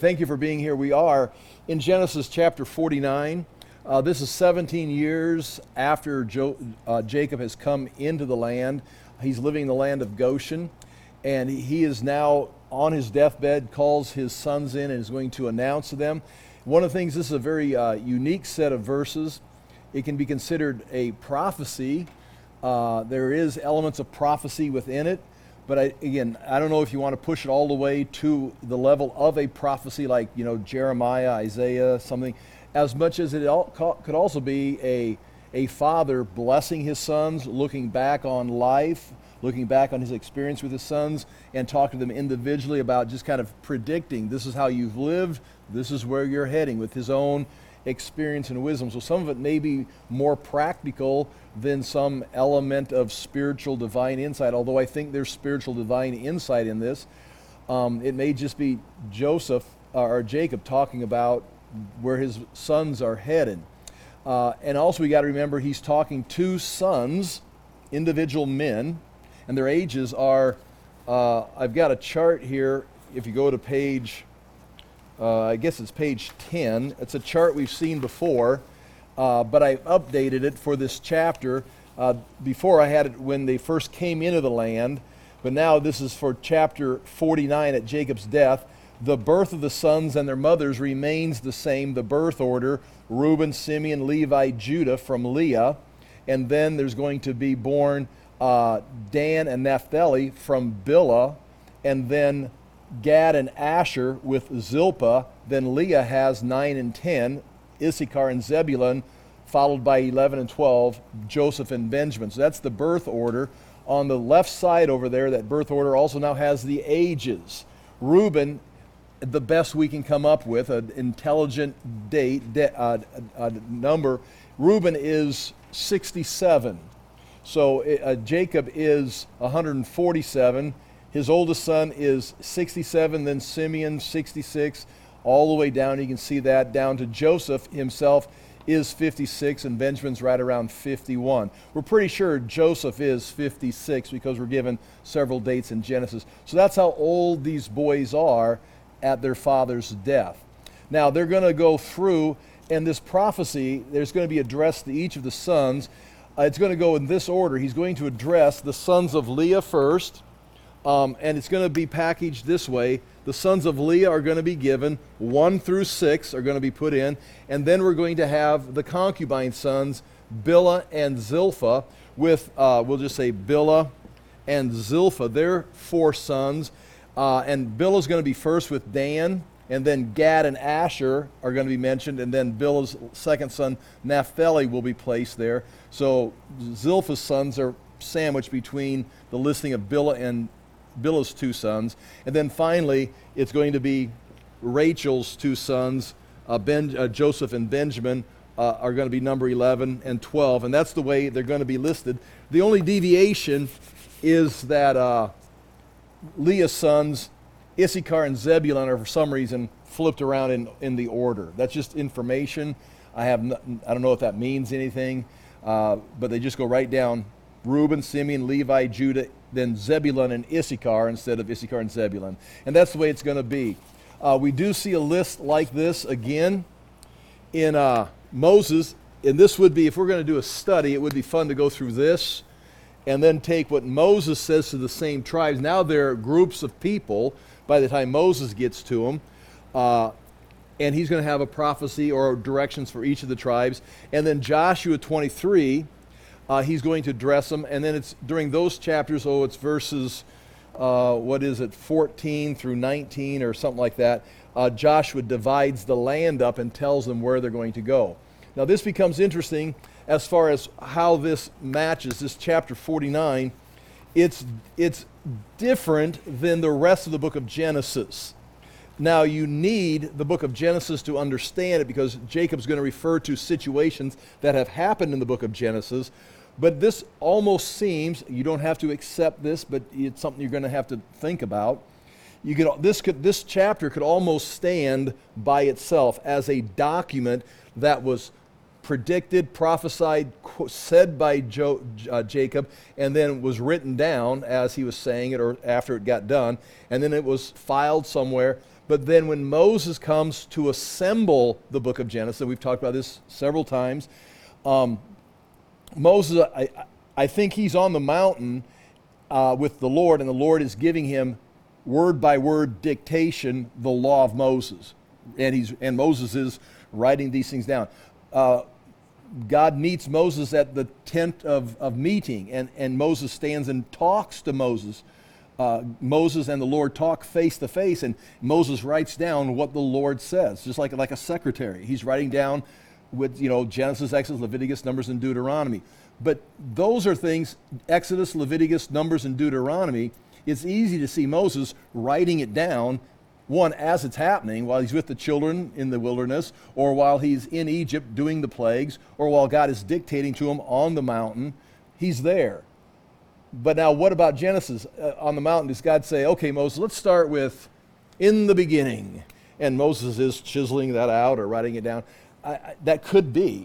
Thank you for being here. We are in Genesis chapter 49. This is 17 years after Jacob has come into the land. He's living in the land of Goshen, and he is now on his deathbed, calls his sons in, and is going to announce to them. One of the things, this is a very unique set of verses. It can be considered a prophecy. There is elements of prophecy within it. But I don't know if you want to push it all the way to the level of a prophecy like, Jeremiah, Isaiah, something, as much as it could also be a father blessing his sons, looking back on life, looking back on his experience with his sons, and talking to them individually about just kind of predicting, this is how you've lived, this is where you're heading, with his own experience and wisdom. So some of it may be more practical than some element of spiritual divine insight, although I think there's spiritual divine insight in this. It may just be Joseph or Jacob talking about where his sons are headed. And also we got to remember he's talking to sons, individual men, and their ages are, I've got a chart here. If you go to page, I guess it's page 10. It's a chart we've seen before, but I updated it for this chapter. Before I had it when they first came into the land, but now this is for chapter 49 at Jacob's death. The birth of the sons and their mothers remains the same, the birth order: Reuben, Simeon, Levi, Judah from Leah. And then there's going to be born Dan and Naphtali from Bilhah, and then Gad and Asher with Zilpah. Then Leah has 9 and 10, Issachar and Zebulun, followed by 11 and 12, Joseph and Benjamin. So that's the birth order. On the left side over there, that birth order also now has the ages. Reuben, the best we can come up with, an intelligent number, Reuben is 67. So Jacob is 147. His oldest son is 67, then Simeon 66, all the way down. You can see that down to Joseph himself is 56, and Benjamin's right around 51. We're pretty sure Joseph is 56 because we're given several dates in Genesis. So that's how old these boys are at their father's death. Now they're going to go through, and this prophecy, there's going to be addressed to each of the sons. It's going to go in this order. He's going to address the sons of Leah first, and it's going to be packaged this way. The sons of Leah are going to be given, 1 through 6 are going to be put in, and then we're going to have the concubine sons, Bilhah and Zilpah, with, we'll just say Bilhah and Zilpah, they're 4 sons, and Bilhah's going to be first with Dan, and then Gad and Asher are going to be mentioned, and then Bilhah's second son, Naphtali, will be placed there. So Zilpah's sons are sandwiched between the listing of Bilhah's 2 sons. And then finally, it's going to be Rachel's 2 sons, Joseph and Benjamin, are going to be number 11 and 12. And that's the way they're going to be listed. The only deviation is that Leah's sons, Issachar and Zebulun, are for some reason flipped around in the order. That's just information. I don't know if that means anything, but they just go right down: Reuben, Simeon, Levi, Judah, then Zebulun and Issachar instead of Issachar and Zebulun. And that's the way it's going to be. We do see a list like this again in Moses, and this would be, if we're going to do a study, it would be fun to go through this and then take what Moses says to the same tribes. Now they're groups of people by the time Moses gets to them, and he's going to have a prophecy or directions for each of the tribes. And then Joshua 23, he's going to address them, and then it's during those chapters, it's verses, 14 through 19 or something like that, Joshua divides the land up and tells them where they're going to go. Now this becomes interesting as far as how this matches, this chapter 49. It's different than the rest of the book of Genesis. Now you need the book of Genesis to understand it, because Jacob's going to refer to situations that have happened in the book of Genesis. But this almost seems, you don't have to accept this, but it's something you're going to have to think about. This chapter could almost stand by itself as a document that was predicted, prophesied, said by Jacob, and then was written down as he was saying it or after it got done, and then it was filed somewhere. But then when Moses comes to assemble the book of Genesis, we've talked about this several times, Moses, I think he's on the mountain with the Lord, and the Lord is giving him word by word dictation, the law of Moses. And Moses is writing these things down. God meets Moses at the tent of meeting, and Moses stands and talks to Moses. Moses and the Lord talk face to face, and Moses writes down what the Lord says, just like a secretary. He's writing down with Genesis, Exodus, Leviticus, Numbers, and Deuteronomy. But those are things, Exodus, Leviticus, Numbers, and Deuteronomy. It's easy to see Moses writing it down, one, as it's happening, while he's with the children in the wilderness, or while he's in Egypt doing the plagues, or while God is dictating to him on the mountain. He's there. But now what about Genesis? On the mountain, does God say, okay, Moses, let's start with in the beginning? And Moses is chiseling that out or writing it down. That could be.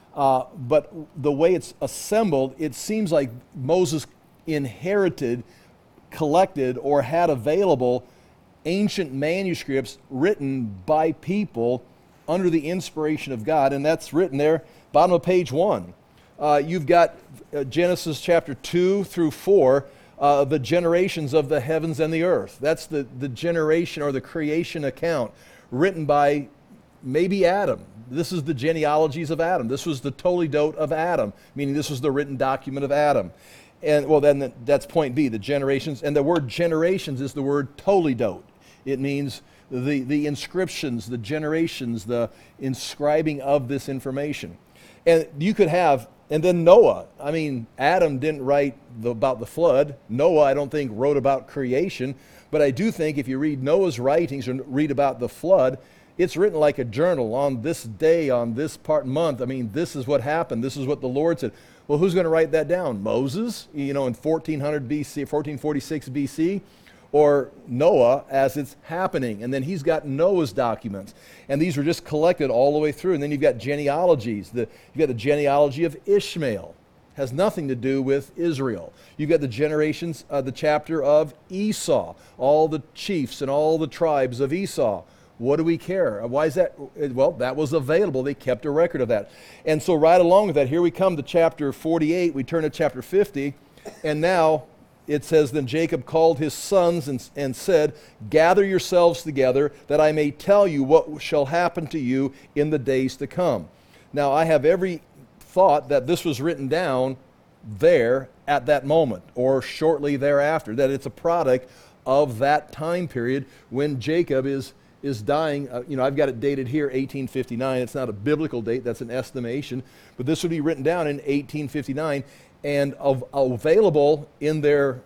But the way it's assembled, it seems like Moses inherited, collected, or had available ancient manuscripts written by people under the inspiration of God, and that's written there, bottom of page 1. You've got Genesis chapter 2 through 4, the generations of the heavens and the earth. That's the generation or the creation account written by maybe Adam. This is the genealogies of Adam. This was the Toledot of Adam, meaning this was the written document of Adam. And well, then that's point B, the generations. And the word generations is the word Toledot. It means the inscriptions, the generations, the inscribing of this information. And you could have, and then Noah. I mean, Adam didn't write about the flood. Noah, I don't think, wrote about creation. But I do think if you read Noah's writings and read about the flood, it's written like a journal on this day, on this month. I mean, this is what happened. This is what the Lord said. Well, who's going to write that down? Moses, in 1400 BC, 1446 BC, or Noah as it's happening. And then he's got Noah's documents. And these were just collected all the way through. And then you've got genealogies. You've got the genealogy of Ishmael. Has nothing to do with Israel. You've got the generations, the chapter of Esau, all the chiefs and all the tribes of Esau. What do we care? Why is that? Well, that was available. They kept a record of that. And so right along with that, here we come to chapter 48. We turn to chapter 50. And now it says, then Jacob called his sons and said, gather yourselves together that I may tell you what shall happen to you in the days to come. Now I have every thought that this was written down there at that moment or shortly thereafter, that it's a product of that time period when Jacob is dying. I've got it dated here, 1859. It's not a biblical date, that's an estimation. But this would be written down in 1859 and available in their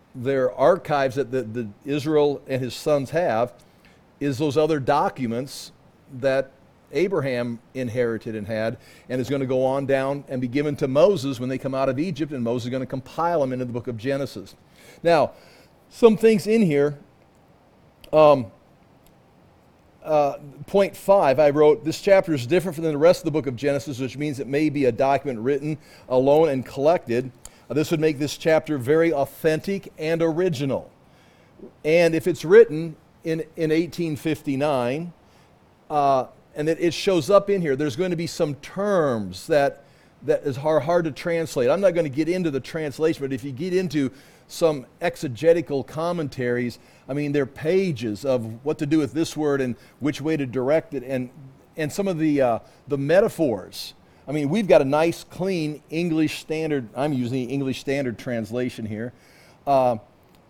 archives that the Israel and his sons have is those other documents that Abraham inherited and had, and is going to go on down and be given to Moses when they come out of Egypt, and Moses is going to compile them into the book of Genesis. Now, some things in here. Point 5, I wrote, this chapter is different from the rest of the book of Genesis, which means it may be a document written alone and collected. This would make this chapter very authentic and original. And if it's written in 1859, and it shows up in here, there's going to be some terms that are hard to translate. I'm not going to get into the translation, but if you get into some exegetical commentaries, I mean, there are pages of what to do with this word and which way to direct it, and some of the metaphors. I mean, we've got a nice, clean English Standard. I'm using the English Standard Translation here, but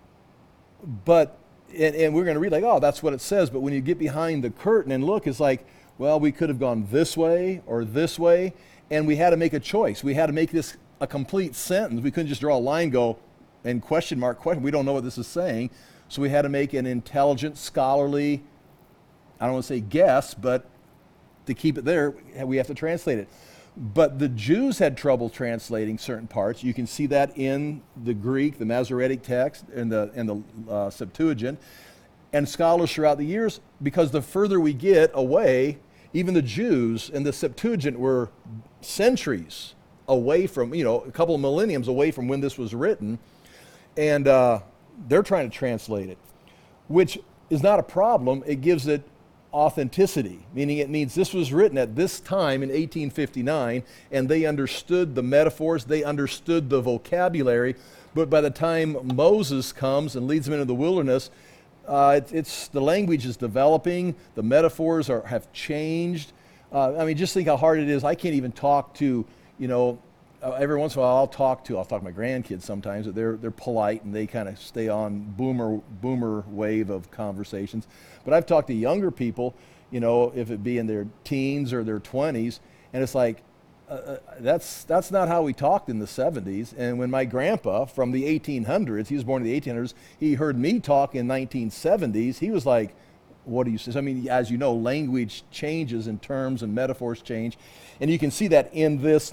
we're going to read like, oh, that's what it says. But when you get behind the curtain and look, it's like, well, we could have gone this way or this way, and we had to make a choice. We had to make this a complete sentence. We couldn't just draw a line, go, and question. We don't know what this is saying. So we had to make an intelligent, scholarly, I don't want to say guess, but to keep it there, we have to translate it. But the Jews had trouble translating certain parts. You can see that in the Greek, the Masoretic text, and the Septuagint. And scholars throughout the years, because the further we get away, even the Jews and the Septuagint were centuries away from, a couple of millenniums away from when this was written. And they're trying to translate it, which is not a problem. It gives it authenticity, meaning it means this was written at this time in 1859, and they understood the metaphors, they understood the vocabulary, but by the time Moses comes and leads them into the wilderness, it's the language is developing, the metaphors have changed. I mean, just think how hard it is. I can't even talk to, every once in a while I'll talk to my grandkids sometimes, but they're polite and they kind of stay on boomer wave of conversations. But I've talked to younger people, if it be in their teens or their 20s, and it's like, that's not how we talked in the 70s. And when my grandpa from the 1800s, he was born in the 1800s, he heard me talk in 1970s, he was like, what do you say? I mean, as you know, language changes and terms and metaphors change. And you can see that in this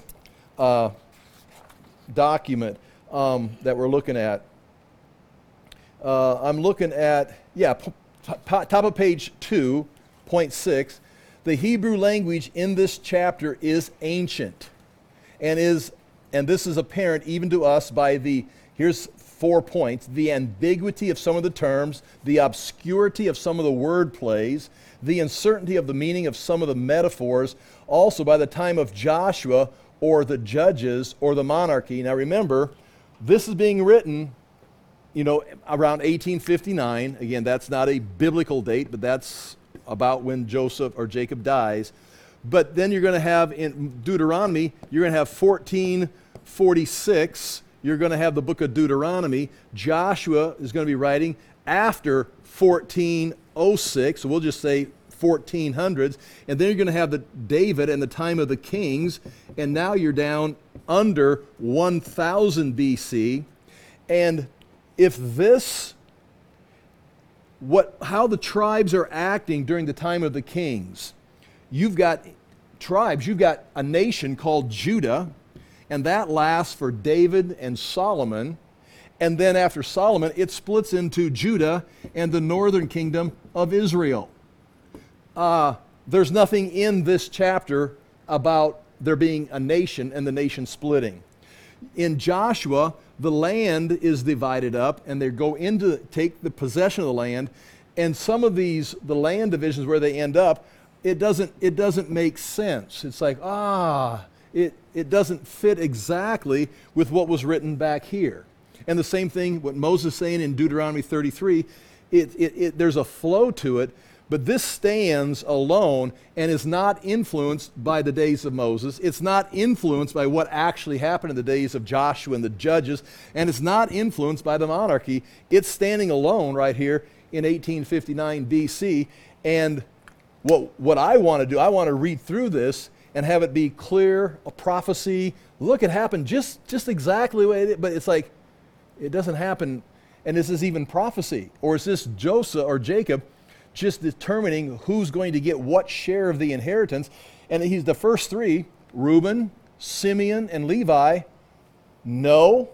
document that we're looking at. I'm looking at, top of page 2.6. The Hebrew language in this chapter is ancient, and this is apparent even to us by here's 4 points: the ambiguity of some of the terms, the obscurity of some of the word plays, the uncertainty of the meaning of some of the metaphors. Also, by the time of Joshua or the judges or the monarchy. Now remember, this is being written, around 1859. Again, that's not a biblical date, but that's about when Joseph or Jacob dies. But then you're going to have in Deuteronomy, you're going to have 1446. You're going to have the book of Deuteronomy. Joshua is going to be writing after 1406. So we'll just say 1400s. And then you're going to have David and the time of the kings. And now you're down under 1000 BC. And if how the tribes are acting during the time of the kings, you've got tribes, you've got a nation called Judah, and that lasts for David and Solomon. And then after Solomon, it splits into Judah and the northern kingdom of Israel. There's nothing in this chapter about there being a nation and the nation splitting. In Joshua, the land is divided up, and they go take the possession of the land. And some of the land divisions where they end up, it doesn't make sense. It's like, it doesn't fit exactly with what was written back here. And the same thing, what Moses is saying in Deuteronomy 33, there's a flow to it, but this stands alone and is not influenced by the days of Moses. It's not influenced by what actually happened in the days of Joshua and the judges, and it's not influenced by the monarchy. It's standing alone right here in 1859 BC. And what I want to do, I want to read through this and have it be clear, a prophecy. Look, it happened just exactly the way it is, but it's like, it doesn't happen. And is this even prophecy? Or is this Joseph or Jacob just determining who's going to get what share of the inheritance? And he's the first three, Reuben, Simeon, and Levi. No,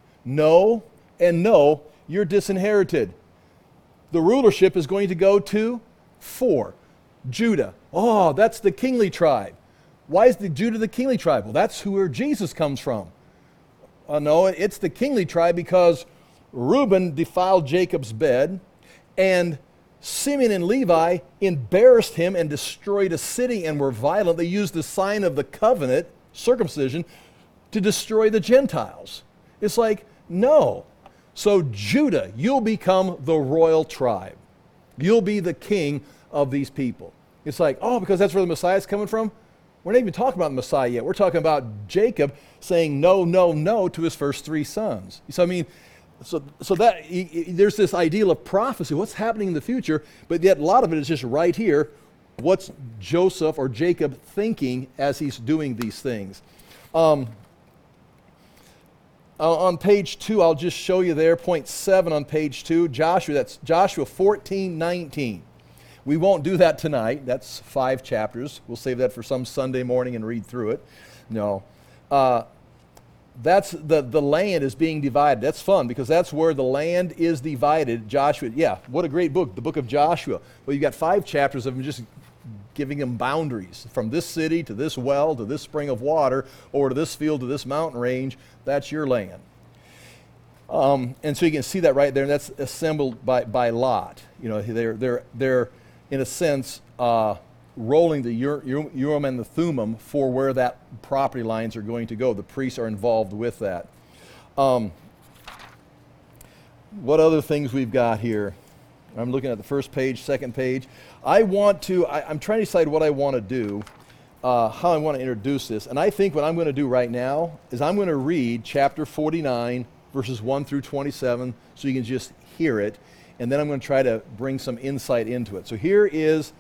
and no, you're disinherited. The rulership is going to go to 4. Judah. Oh, that's the kingly tribe. Why is Judah the kingly tribe? Well, that's where Jesus comes from. No, it's the kingly tribe because Reuben defiled Jacob's bed, and Simeon and Levi embarrassed him and destroyed a city and were violent. They used the sign of the covenant, circumcision, to destroy the Gentiles. It's like, no. So Judah, you'll become the royal tribe. You'll be the king of these people. It's like, oh, because that's where the Messiah is coming from? We're not even talking about the Messiah yet. We're talking about Jacob saying no to his first 3 sons. So I mean, so that there's this ideal of prophecy, what's happening in the future, but yet a lot of it is just right here. What's Joseph or Jacob thinking as he's doing these things? On page 2, I'll just show you there, point 7 on page 2, Joshua, that's Joshua 14:19. We won't do that tonight. That's 5 chapters. We'll save that for some Sunday morning and read through it. No. That's the land is being divided. That's fun because that's where the land is divided. Joshua, yeah, what a great book, the book of Joshua. Well, you've got 5 chapters of him just giving them boundaries from this city to this well to this spring of water or to this field to this mountain range. That's your land. And so you can see that right there, and that's assembled by Lot. You know, they're in a sense rolling the Urim and the Thummim for where that property lines are going to go. The priests are involved with that. What other things we've got here? I'm looking at the first page, second page. I'm trying to decide what I want to do, how I want to introduce this. And I think what I'm going to do right now is I'm going to read chapter 49, verses 1 through 27, so you can just hear it. And then I'm going to try to bring some insight into it. So here is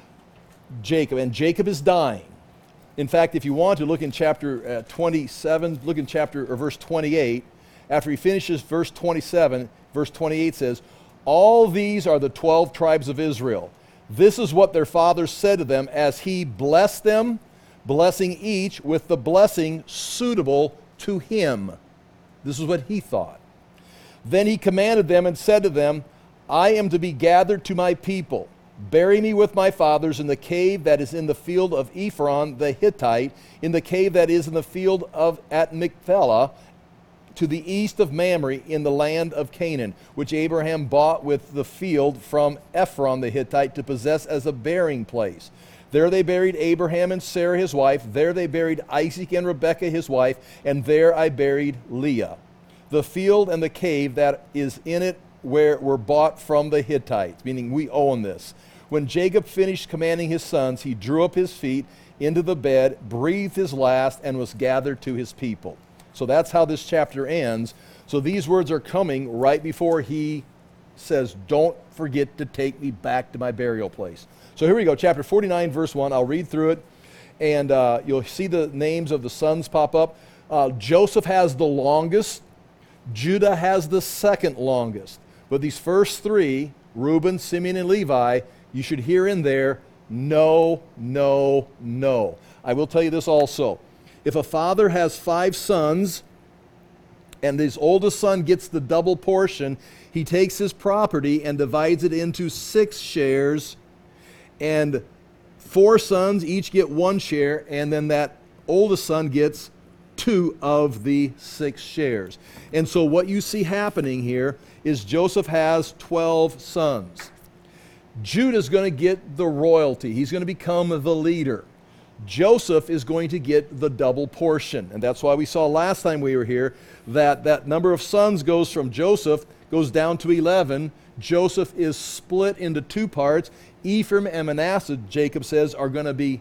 Jacob, and Jacob is dying. In fact, if you want to look in chapter 27, look in verse 28. After he finishes verse 27, verse 28 says, "All these are the 12 tribes of Israel. This is what their father said to them as he blessed them, blessing each with the blessing suitable to him." This is what he thought. "Then he commanded them and said to them, I am to be gathered to my people. Bury me with my fathers in the cave that is in the field of Ephron the Hittite, in the cave that is in the field of at Machpelah, to the east of Mamre, in the land of Canaan, which Abraham bought with the field from Ephron the Hittite to possess as a burying place. There they buried Abraham and Sarah his wife. There they buried Isaac and Rebekah his wife. And there I buried Leah. The field and the cave that is in it were bought from the Hittites," meaning we own this. "When Jacob finished commanding his sons, he drew up his feet into the bed, breathed his last, and was gathered to his people." So that's how this chapter ends. So these words are coming right before he says, "Don't forget to take me back to my burial place." So here we go, chapter 49, verse 1. I'll read through it, and you'll see the names of the sons pop up. Joseph has the longest. Judah has the second longest. But these first three, Reuben, Simeon, and Levi, you should hear in there, no, no, no. I will tell you this also. If a father has 5 sons, and his oldest son gets the double portion, he takes his property and divides it into 6 shares, and 4 sons each get 1 share, and then that oldest son gets 2 of the 6 shares. And so what you see happening here is Joseph has 12 sons. Judah's going to get the royalty. He's going to become the leader. Joseph is going to get the double portion. And that's why we saw last time we were here that that number of sons goes from Joseph, goes down to 11. Joseph is split into 2 parts. Ephraim and Manasseh, Jacob says, are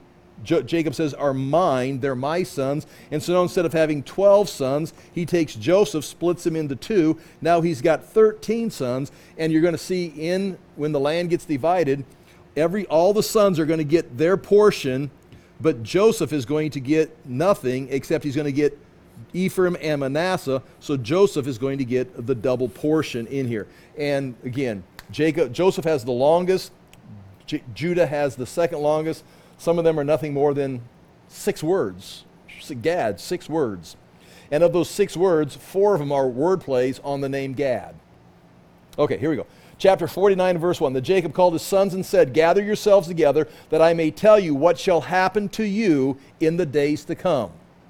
mine, they're my sons. And so now instead of having 12 sons, he takes Joseph, splits him into 2. Now he's got 13 sons, and you're going to see when the land gets divided, all the sons are going to get their portion, but Joseph is going to get nothing, except he's going to get Ephraim and Manasseh, so Joseph is going to get the double portion in here. And again, Joseph has the longest, Judah has the second longest. Some of them are nothing more than 6 words. Gad, 6 words. And of those 6 words, 4 of them are word plays on the name Gad. Okay, here we go. Chapter 49, verse 1. "Then Jacob called his sons and said, Gather yourselves together, that I may tell you what shall happen to you in the days to come.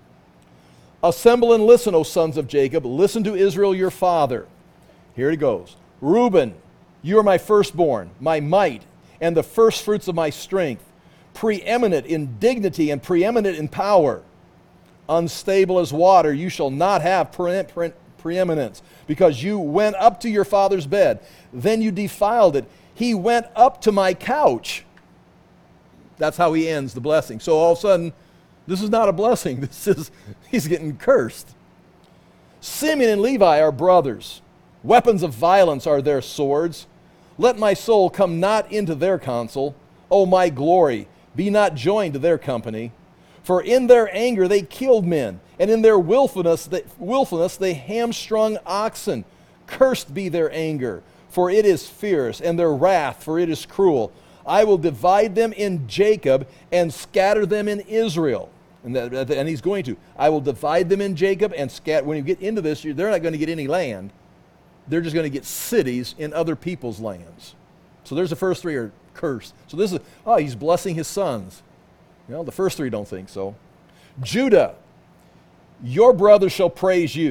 Assemble and listen, O sons of Jacob. Listen to Israel your father." Here it goes. "Reuben, you are my firstborn, my might, and the firstfruits of my strength, preeminent in dignity and preeminent in power. Unstable as water, you shall not have preeminence, because you went up to your father's bed. Then you defiled it. He went up to my couch." That's how he ends the blessing. So all of a sudden, this is not a blessing. He's getting cursed. "Simeon and Levi are brothers. Weapons of violence are their swords. Let my soul come not into their counsel. O my glory, be not joined to their company. For in their anger they killed men, and in their willfulness they hamstrung oxen. Cursed be their anger, for it is fierce, and their wrath, for it is cruel. I will divide them in Jacob and scatter them in Israel." And he's going to. I will divide them in Jacob and scatter. When you get into this, they're not going to get any land. They're just going to get cities in other people's lands. So there's the first 3 are cursed. So this is, he's blessing his sons. The first 3 don't think so. "Judah, your brother shall praise you.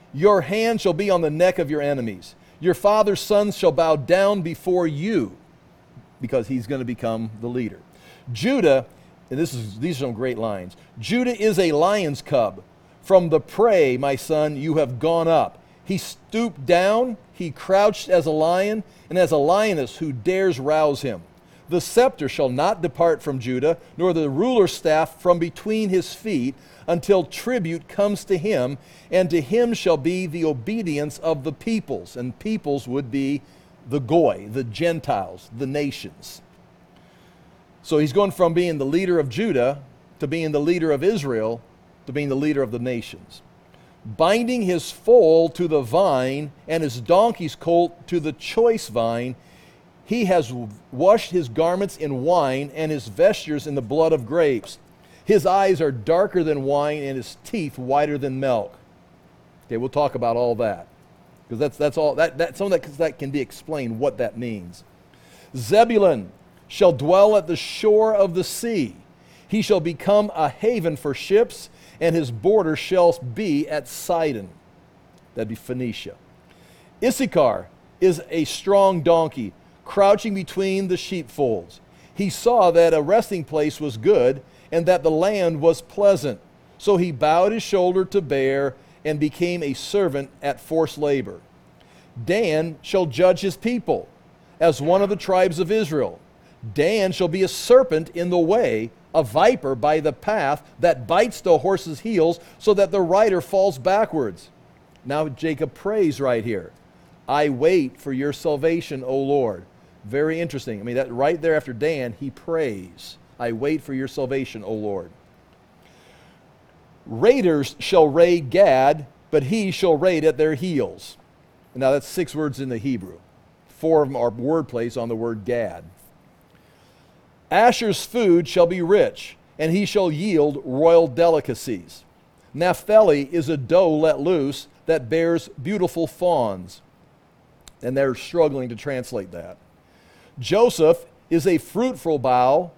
Your hand shall be on the neck of your enemies. Your father's sons shall bow down before you, because he's going to become the leader. Judah, and these are some great lines. Judah is a lion's cub. From the prey, my son, you have gone up. He stooped down, he crouched as a lion, and as a lioness who dares rouse him. The scepter shall not depart from Judah, nor the ruler's staff from between his feet, until tribute comes to him, and to him shall be the obedience of the peoples. And peoples would be the Goy, the Gentiles, the nations. So he's going from being the leader of Judah to being the leader of Israel to being the leader of the nations. Binding his foal to the vine and his donkey's colt to the choice vine, he has washed his garments in wine and his vestures in the blood of grapes. His eyes are darker than wine and his teeth whiter than milk. Okay, we'll talk about all that, because that's all that some of that can be explained what that means. Zebulun shall dwell at the shore of the sea. He shall become a haven for ships, and his border shall be at Sidon. That'd be Phoenicia. Issachar is a strong donkey, crouching between the sheepfolds. He saw that a resting place was good, and that the land was pleasant. So he bowed his shoulder to bear, and became a servant at forced labor. Dan shall judge his people, as one of the tribes of Israel. Dan shall be a serpent in the way, a viper by the path, that bites the horse's heels, so that the rider falls backwards. Now Jacob prays right here. I wait for your salvation, O Lord. Very interesting. I mean, that right there after Dan, he prays. I wait for your salvation, O Lord. Raiders shall raid Gad, but he shall raid at their heels. Now that's 6 words in the Hebrew. 4 of them are word plays on the word Gad. Asher's food shall be rich, and he shall yield royal delicacies. Naphtali is a doe let loose that bears beautiful fawns. And they're struggling to translate that. Joseph is a fruitful bough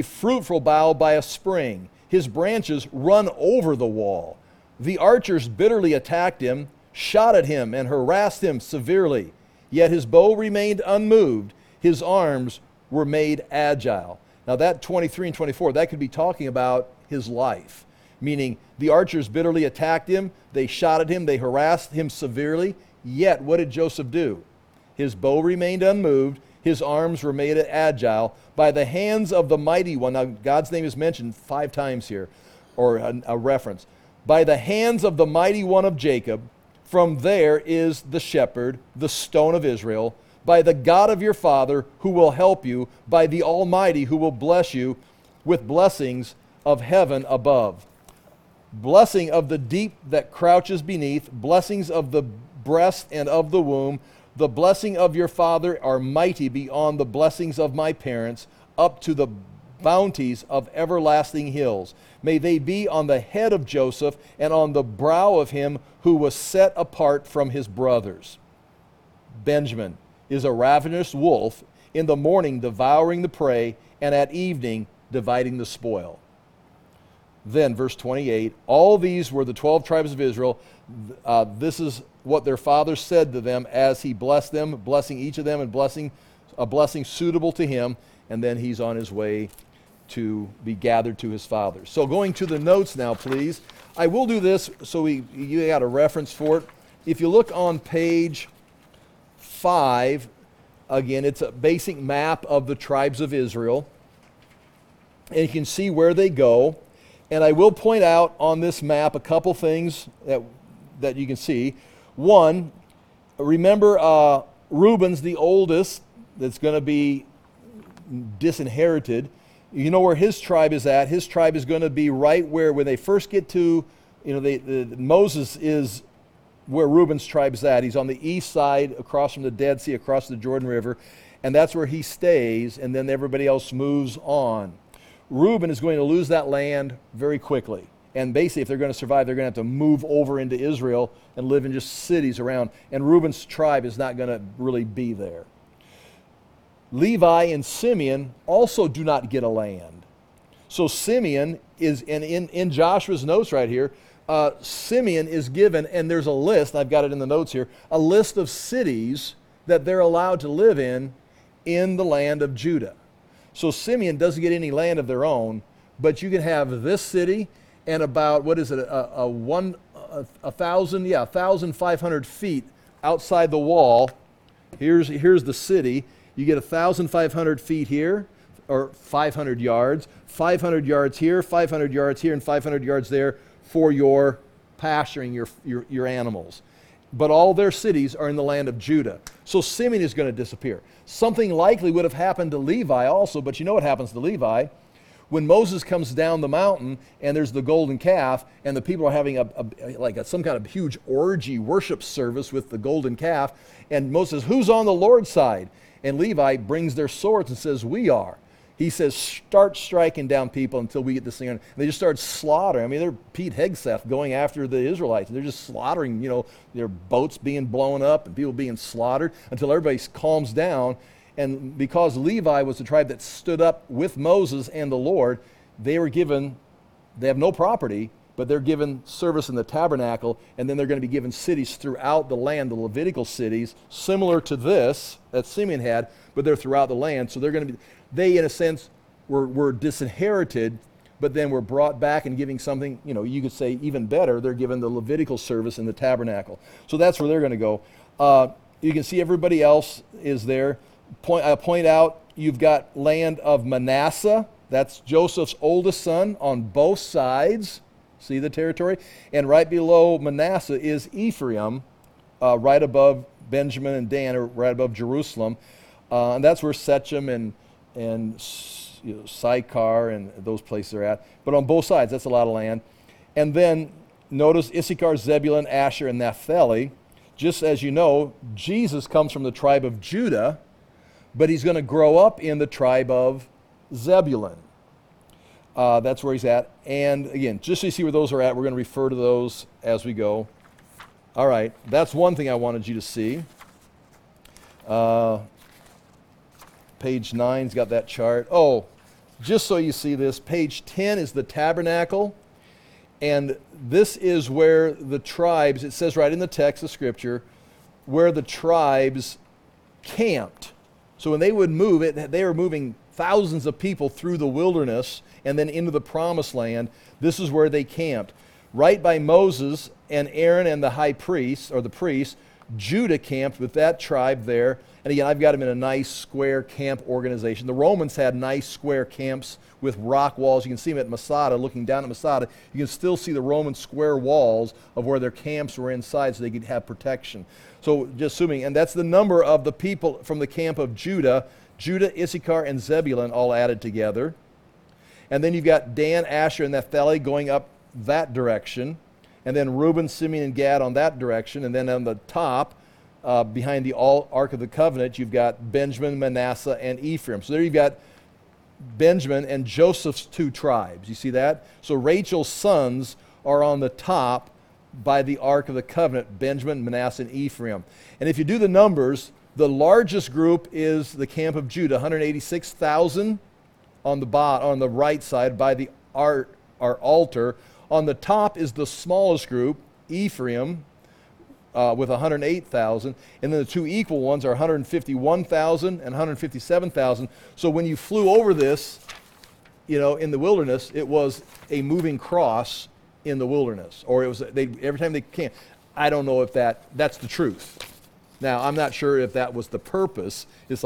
by a spring. His branches run over the wall. The archers bitterly attacked him, shot at him, and harassed him severely. Yet his bow remained unmoved. His arms were made agile. Now that 23 and 24, that could be talking about his life. Meaning the archers bitterly attacked him, they shot at him, they harassed him severely. Yet what did Joseph do? His bow remained unmoved. His arms were made agile by the hands of the mighty one. Now, God's name is mentioned 5 times here, or a reference. By the hands of the mighty one of Jacob, from there is the shepherd, the stone of Israel, by the God of your father who will help you, by the Almighty who will bless you with blessings of heaven above. Blessing of the deep that crouches beneath, blessings of the breast and of the womb. The blessing of your father are mighty beyond the blessings of my parents, up to the bounties of everlasting hills. May they be on the head of Joseph and on the brow of him who was set apart from his brothers. Benjamin is a ravenous wolf, in the morning devouring the prey, and at evening dividing the spoil. Then, verse 28, all these were the 12 tribes of Israel. This is what their father said to them as he blessed them, blessing each of them and a blessing suitable to him. And then he's on his way to be gathered to his fathers. So going to the notes now, please. I will do this so you got a reference for it. If you look on page 5, again, it's a basic map of the tribes of Israel. And you can see where they go. And I will point out on this map a couple things that you can see. One, remember Reuben's the oldest that's going to be disinherited. You know where his tribe is at. His tribe is going to be right where, when they first get to, Moses is where Reuben's tribe is at. He's on the east side, across from the Dead Sea, across the Jordan River, and that's where he stays, and then everybody else moves on. Reuben is going to lose that land very quickly. And basically, if they're going to survive, they're going to have to move over into Israel and live in just cities around. And Reuben's tribe is not going to really be there. Levi and Simeon also do not get a land. So Simeon is, and in Joshua's notes right here, Simeon is given, and there's a list, I've got it in the notes here, a list of cities that they're allowed to live in the land of Judah. So Simeon doesn't get any land of their own, but you can have this city and about, 1,500 feet outside the wall. Here's the city. You get 1,500 feet here, or 500 yards, 500 yards here, 500 yards here, and 500 yards there for your pasturing your animals. But all their cities are in the land of Judah. So Simeon is going to disappear. Something likely would have happened to Levi also, but you know what happens to Levi? When Moses comes down the mountain and there's the golden calf and the people are having some kind of huge orgy worship service with the golden calf, and Moses says, who's on the Lord's side? And Levi brings their swords and says, we are. He says, start striking down people until we get this thing on. And they just start slaughtering. I mean, they're Pete Hegseth going after the Israelites. They're just slaughtering, their boats being blown up and people being slaughtered until everybody calms down. And because Levi was the tribe that stood up with Moses and the Lord, they have no property, but they're given service in the tabernacle, and then they're going to be given cities throughout the land, the Levitical cities, similar to this that Simeon had, but they're throughout the land. So they in a sense were disinherited, but then were brought back and giving something, you could say even better. They're given the Levitical service in the tabernacle. So that's where they're going to go. You can see everybody else is there. I point out you've got land of Manasseh. That's Joseph's oldest son on both sides. See the territory? And right below Manasseh is Ephraim, right above Benjamin and Dan, or right above Jerusalem. And that's where Shechem and Sychar and those places are at. But on both sides, that's a lot of land. And then notice Issachar, Zebulun, Asher, and Naphtali. Just as you know, Jesus comes from the tribe of Judah, but he's going to grow up in the tribe of Zebulun. That's where he's at. And again, just so you see where those are at, we're going to refer to those as we go. All right, that's one thing I wanted you to see. Page 9's got that chart. Oh, just so you see this, page 10 is the tabernacle. And this is where the tribes, it says right in the text of Scripture, where the tribes camped. So when they would move it, they were moving thousands of people through the wilderness and then into the promised land. This is where they camped. Right by Moses and Aaron and the high priest, or the priest, Judah camped with that tribe there. And again, I've got them in a nice square camp organization. The Romans had nice square camps with rock walls. You can see them at Masada, looking down at Masada. You can still see the Roman square walls of where their camps were inside so they could have protection. So just assuming, and that's the number of the people from the camp of Judah, Issachar, and Zebulun all added together. And then you've got Dan, Asher, and Naphtali going up that direction. And then Reuben, Simeon, and Gad on that direction. And then on the top, behind the Ark of the Covenant, you've got Benjamin, Manasseh, and Ephraim. So there you've got Benjamin and Joseph's two tribes. You see that? So Rachel's sons are on the top by the Ark of the Covenant, Benjamin, Manasseh, and Ephraim. And if you do the numbers, the largest group is the camp of Judah, 186,000 on the right side by the altar. On the top is the smallest group, Ephraim, with 108,000. And then the two equal ones are 151,000 and 157,000. So when you flew over this, in the wilderness, it was a moving cross in the wilderness. Or it was every time they came. I don't know if that's the truth. Now, I'm not sure if that was the purpose.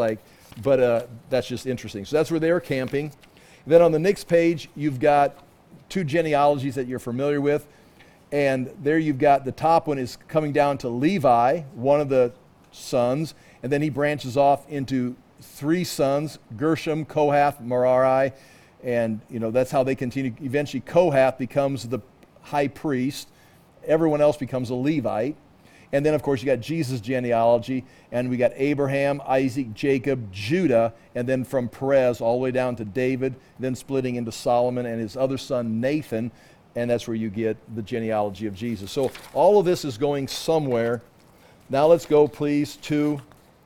But that's just interesting. So that's where they were camping. Then on the next page, you've got two genealogies that you're familiar with. And there you've got the top one is coming down to Levi, one of the sons. And then he branches off into three sons, Gershom, Kohath, Merari. And, that's how they continue. Eventually, Kohath becomes the high priest. Everyone else becomes a Levite. And then, of course, you got Jesus' genealogy, and we got Abraham, Isaac, Jacob, Judah, and then from Perez all the way down to David, then splitting into Solomon and his other son, Nathan, and that's where you get the genealogy of Jesus. So all of this is going somewhere. Now let's go, please, to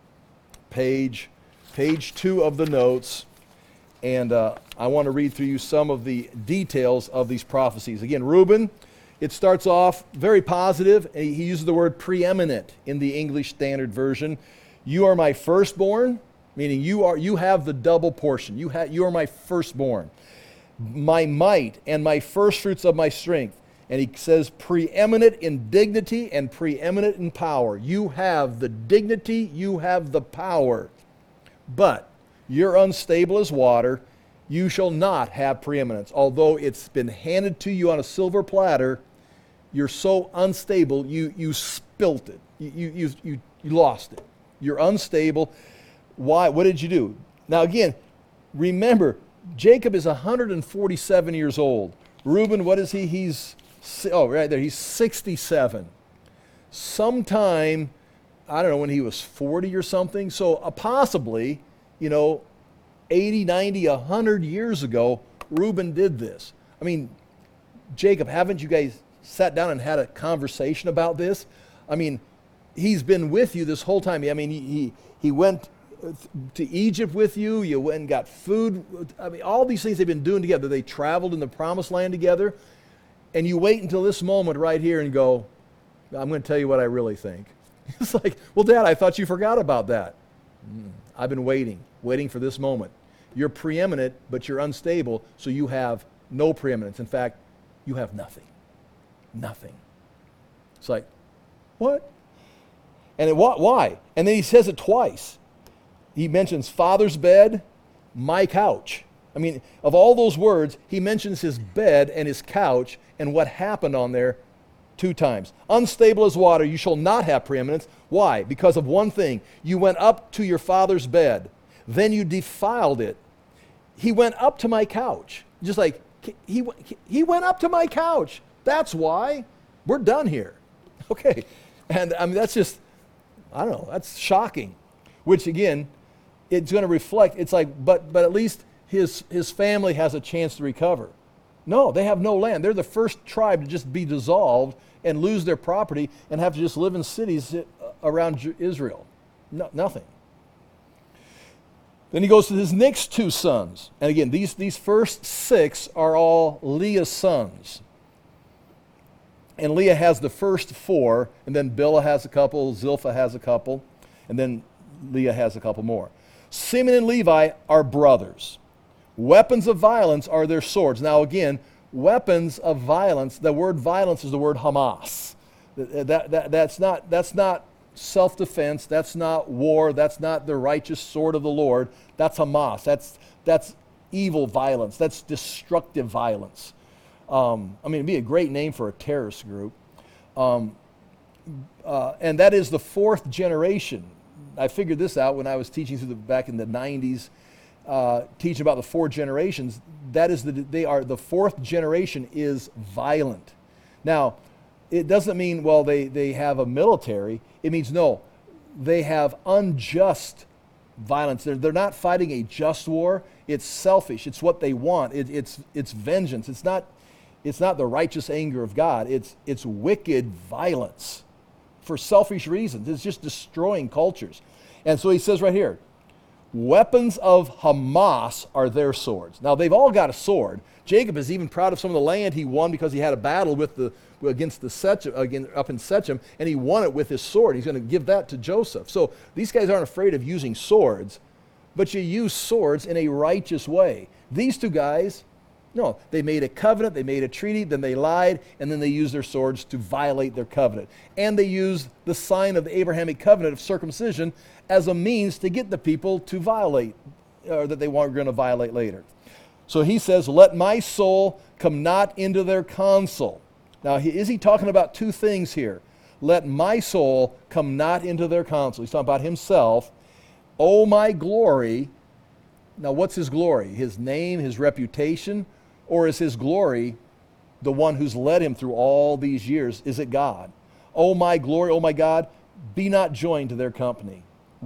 page 2 of the notes, and I want to read through you some of the details of these prophecies. Again, Reuben, It starts off very positive. He uses the word preeminent in the English Standard Version. You are my firstborn, meaning you have the double portion. You are my firstborn, my might and my firstfruits of my strength. And he says preeminent in dignity and preeminent in power. You have the dignity, you have the power. But you're unstable as water. You shall not have preeminence. Although it's been handed to you on a silver platter, you're so unstable, you spilt it. You lost it. You're unstable. Why? What did you do? Now again, remember, Jacob is 147 years old. Reuben, what is he? He's right there. He's 67. Sometime, I don't know, when he was 40 or something. So possibly, 80, 90, 100 years ago, Reuben did this. I mean, Jacob, haven't you guys sat down and had a conversation about this? I mean, he's been with you this whole time. I mean, he went to Egypt with you. You went and got food. I mean, all these things they've been doing together. They traveled in the promised land together. And you wait until this moment right here and go, I'm going to tell you what I really think. It's like, well, Dad, I thought you forgot about that. I've been waiting for this moment. You're preeminent, but you're unstable, so you have no preeminence. In fact, you have nothing. Nothing. It's like, what? And why? And then he says it twice. He mentions father's bed, my couch. I mean, of all those words, he mentions his bed and his couch and what happened on there 2 times. Unstable as water, you shall not have preeminence. Why? Because of one thing. You went up to your father's bed. Then you defiled it. He went up to my couch. Just like, he went up to my couch. That's why. We're done here. Okay. And I mean, that's just, I don't know, that's shocking. Which again, it's going to reflect, it's like, but at least his family has a chance to recover. No, they have no land. They're the first tribe to just be dissolved and lose their property and have to just live in cities around Israel. No, nothing. Then he goes to his next 2 sons. And again, these first 6 are all Leah's sons. And Leah has the first 4, and then Bilhah has a couple, Zilpah has a couple, and then Leah has a couple more. Simeon and Levi are brothers. Weapons of violence are their swords. Now again, weapons of violence, the word violence is the word Hamas. That's not self-defense, that's not war, that's not the righteous sword of the Lord. That's Hamas. That's evil violence. That's destructive violence. I mean, it'd be a great name for a terrorist group. And that is the 4th generation. I figured this out when I was teaching back in the 90s. Teaching about the 4 generations. That is the 4th generation is violent. Now, it doesn't mean, well, they have a military. It means, no, they have unjust violence. They're not fighting a just war. It's selfish. It's what they want. It's vengeance. It's not the righteous anger of God. It's wicked violence for selfish reasons. It's just destroying cultures. And so he says right here, weapons of Hamas are their swords. Now, they've all got a sword. Jacob is even proud of some of the land he won because he had a battle against up in Shechem, and he won it with his sword. He's going to give that to Joseph. So these guys aren't afraid of using swords, but you use swords in a righteous way. These 2 guys, no, they made a covenant, they made a treaty, then they lied, and then they used their swords to violate their covenant. And they used the sign of the Abrahamic covenant of circumcision as a means to get the people to violate, or that they weren't going to violate later. So he says, let my soul come not into their counsel. Now, is he talking about 2 things here? Let my soul come not into their counsel. He's talking about himself. Oh, my glory. Now, what's his glory? His name, his reputation? Or is his glory the one who's led him through all these years? Is it God? Oh, my glory, oh, my God, be not joined to their company.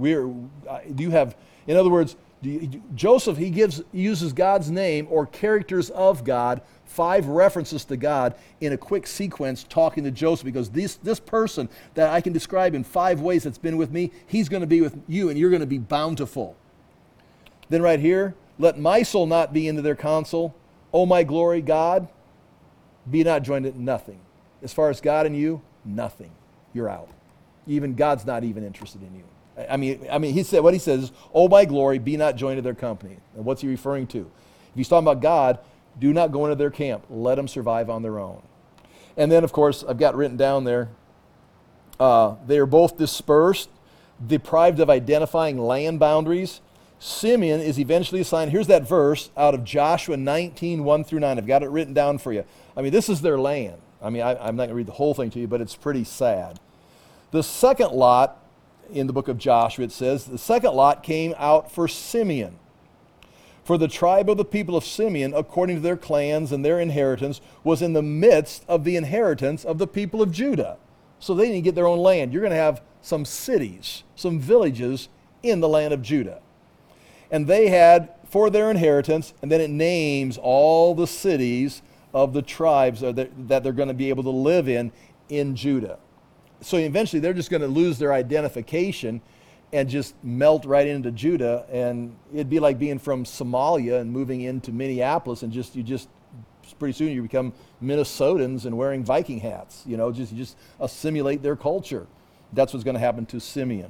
In other words, Joseph, he uses God's name or characters of God, 5 references to God in a quick sequence talking to Joseph, because this person that I can describe in 5 ways that's been with me, he's going to be with you and you're going to be bountiful. Then right here, let my soul not be into their counsel. O my glory, God, be not joined to nothing. as far as God and you, nothing. You're out. Even God's not even interested in you. I mean, he said, what he says is, "Oh, my glory, be not joined to their company." And what's he referring to? If he's talking about God, do not go into their camp. Let them survive on their own. And then, of course, I've got written down there, they are both dispersed, deprived of identifying land boundaries. Simeon is eventually assigned, here's that verse out of Joshua 19, 1 through 9. I've got it written down for you. I mean, this is their land. I mean, I'm not going to read the whole thing to you, but it's pretty sad. The second lot, in the book of Joshua, it says, the second lot came out for Simeon. For the tribe of the people of Simeon, according to their clans and their inheritance, was in the midst of the inheritance of the people of Judah. So they didn't get their own land. You're going to have some cities, some villages in the land of Judah. And they had for their inheritance, and then it names all the cities of the tribes that they're going to be able to live in Judah. So eventually they're just going to lose their identification and just melt right into Judah, and it'd be like being from Somalia and moving into Minneapolis, and pretty soon you become Minnesotans and wearing Viking hats. You just assimilate their culture. That's what's going to happen to Simeon.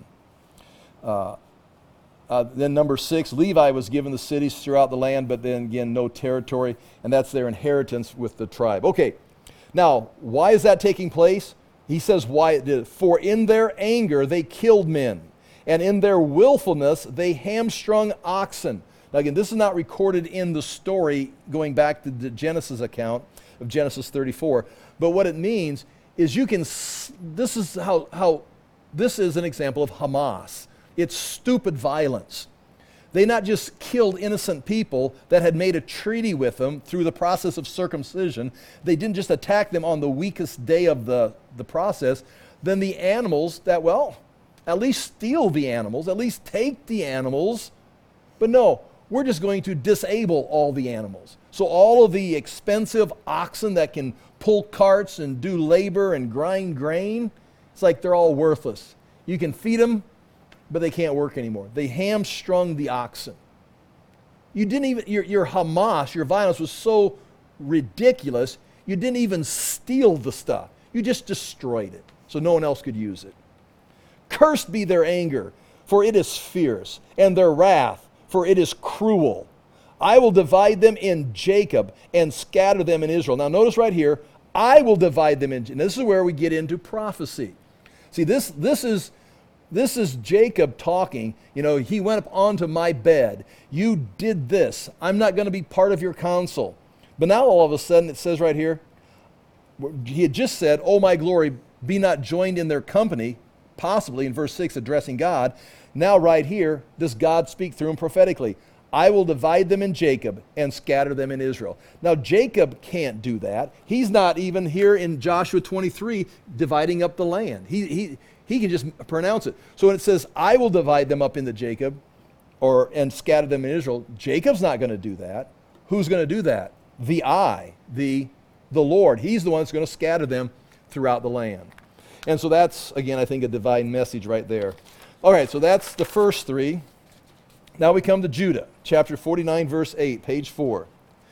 Then number 6, Levi was given the cities throughout the land, but then again, no territory, and that's their inheritance with the tribe. Okay, now, why is that taking place? He says why it did. For in their anger they killed men, and in their willfulness they hamstrung oxen. Now again, this is not recorded in the story going back to the Genesis account of Genesis 34, but what it means is this is an example of Hamas. It's stupid violence. They not just killed innocent people that had made a treaty with them through the process of circumcision. They didn't just attack them on the weakest day of the process. Then the animals at least steal the animals, at least take the animals. But no, we're just going to disable all the animals. So all of the expensive oxen that can pull carts and do labor and grind grain, it's like they're all worthless. You can feed them, but they can't work anymore. They hamstrung the oxen. You didn't even, your Hamas, your violence was so ridiculous, you didn't even steal the stuff. You just destroyed it so no one else could use it. Cursed be their anger, for it is fierce, and their wrath, for it is cruel. I will divide them in Jacob and scatter them in Israel. Now notice right here, I will divide them in, and this is where we get into prophecy. See, this is Jacob talking. He went up onto my bed. You did this. I'm not going to be part of your counsel. But now all of a sudden it says right here, he had just said, "Oh, my glory, be not joined in their company," possibly in verse 6 addressing God. Now right here, does God speak through him prophetically? I will divide them in Jacob and scatter them in Israel. Now Jacob can't do that. He's not even here in Joshua 23 dividing up the land. He can just pronounce it. So when it says, I will divide them up into Jacob and scatter them in Israel, Jacob's not going to do that. Who's going to do that? The Lord. He's the one that's going to scatter them throughout the land. And so that's, again, I think a divine message right there. All right, so that's the first 3. Now we come to Judah, chapter 49, verse 8, page 4.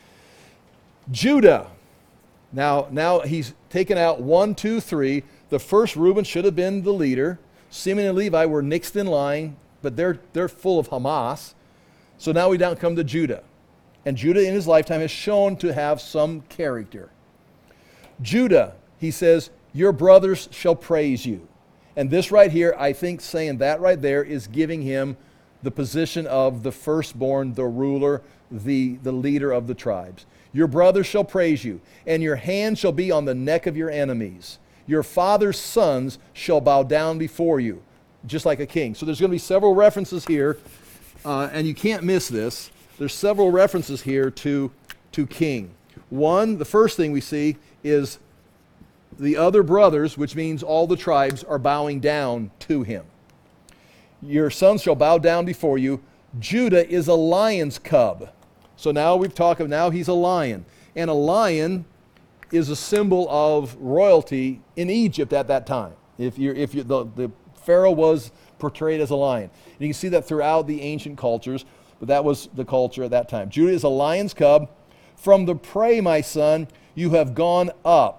Judah. Now he's taken out 1, 2, 3. The first Reuben should have been the leader. Simeon and Levi were next in line, but they're full of Hamas. So now we now come to Judah. And Judah in his lifetime has shown to have some character. Judah, he says, your brothers shall praise you. And this right here, I think saying that right there is giving him the position of the firstborn, the ruler, the leader of the tribes. Your brothers shall praise you, and your hand shall be on the neck of your enemies. Your father's sons shall bow down before you, just like a king. So there's going to be several references here, and you can't miss this. There's several references here to king. One, the first thing we see is the other brothers, which means all the tribes, are bowing down to him. Your sons shall bow down before you. Judah is a lion's cub. So now we've talked of now he's a lion. And a lion is a symbol of royalty in Egypt at that time. The Pharaoh was portrayed as a lion. And you can see that throughout the ancient cultures, but that was the culture at that time. Judah is a lion's cub. From the prey, my son, you have gone up.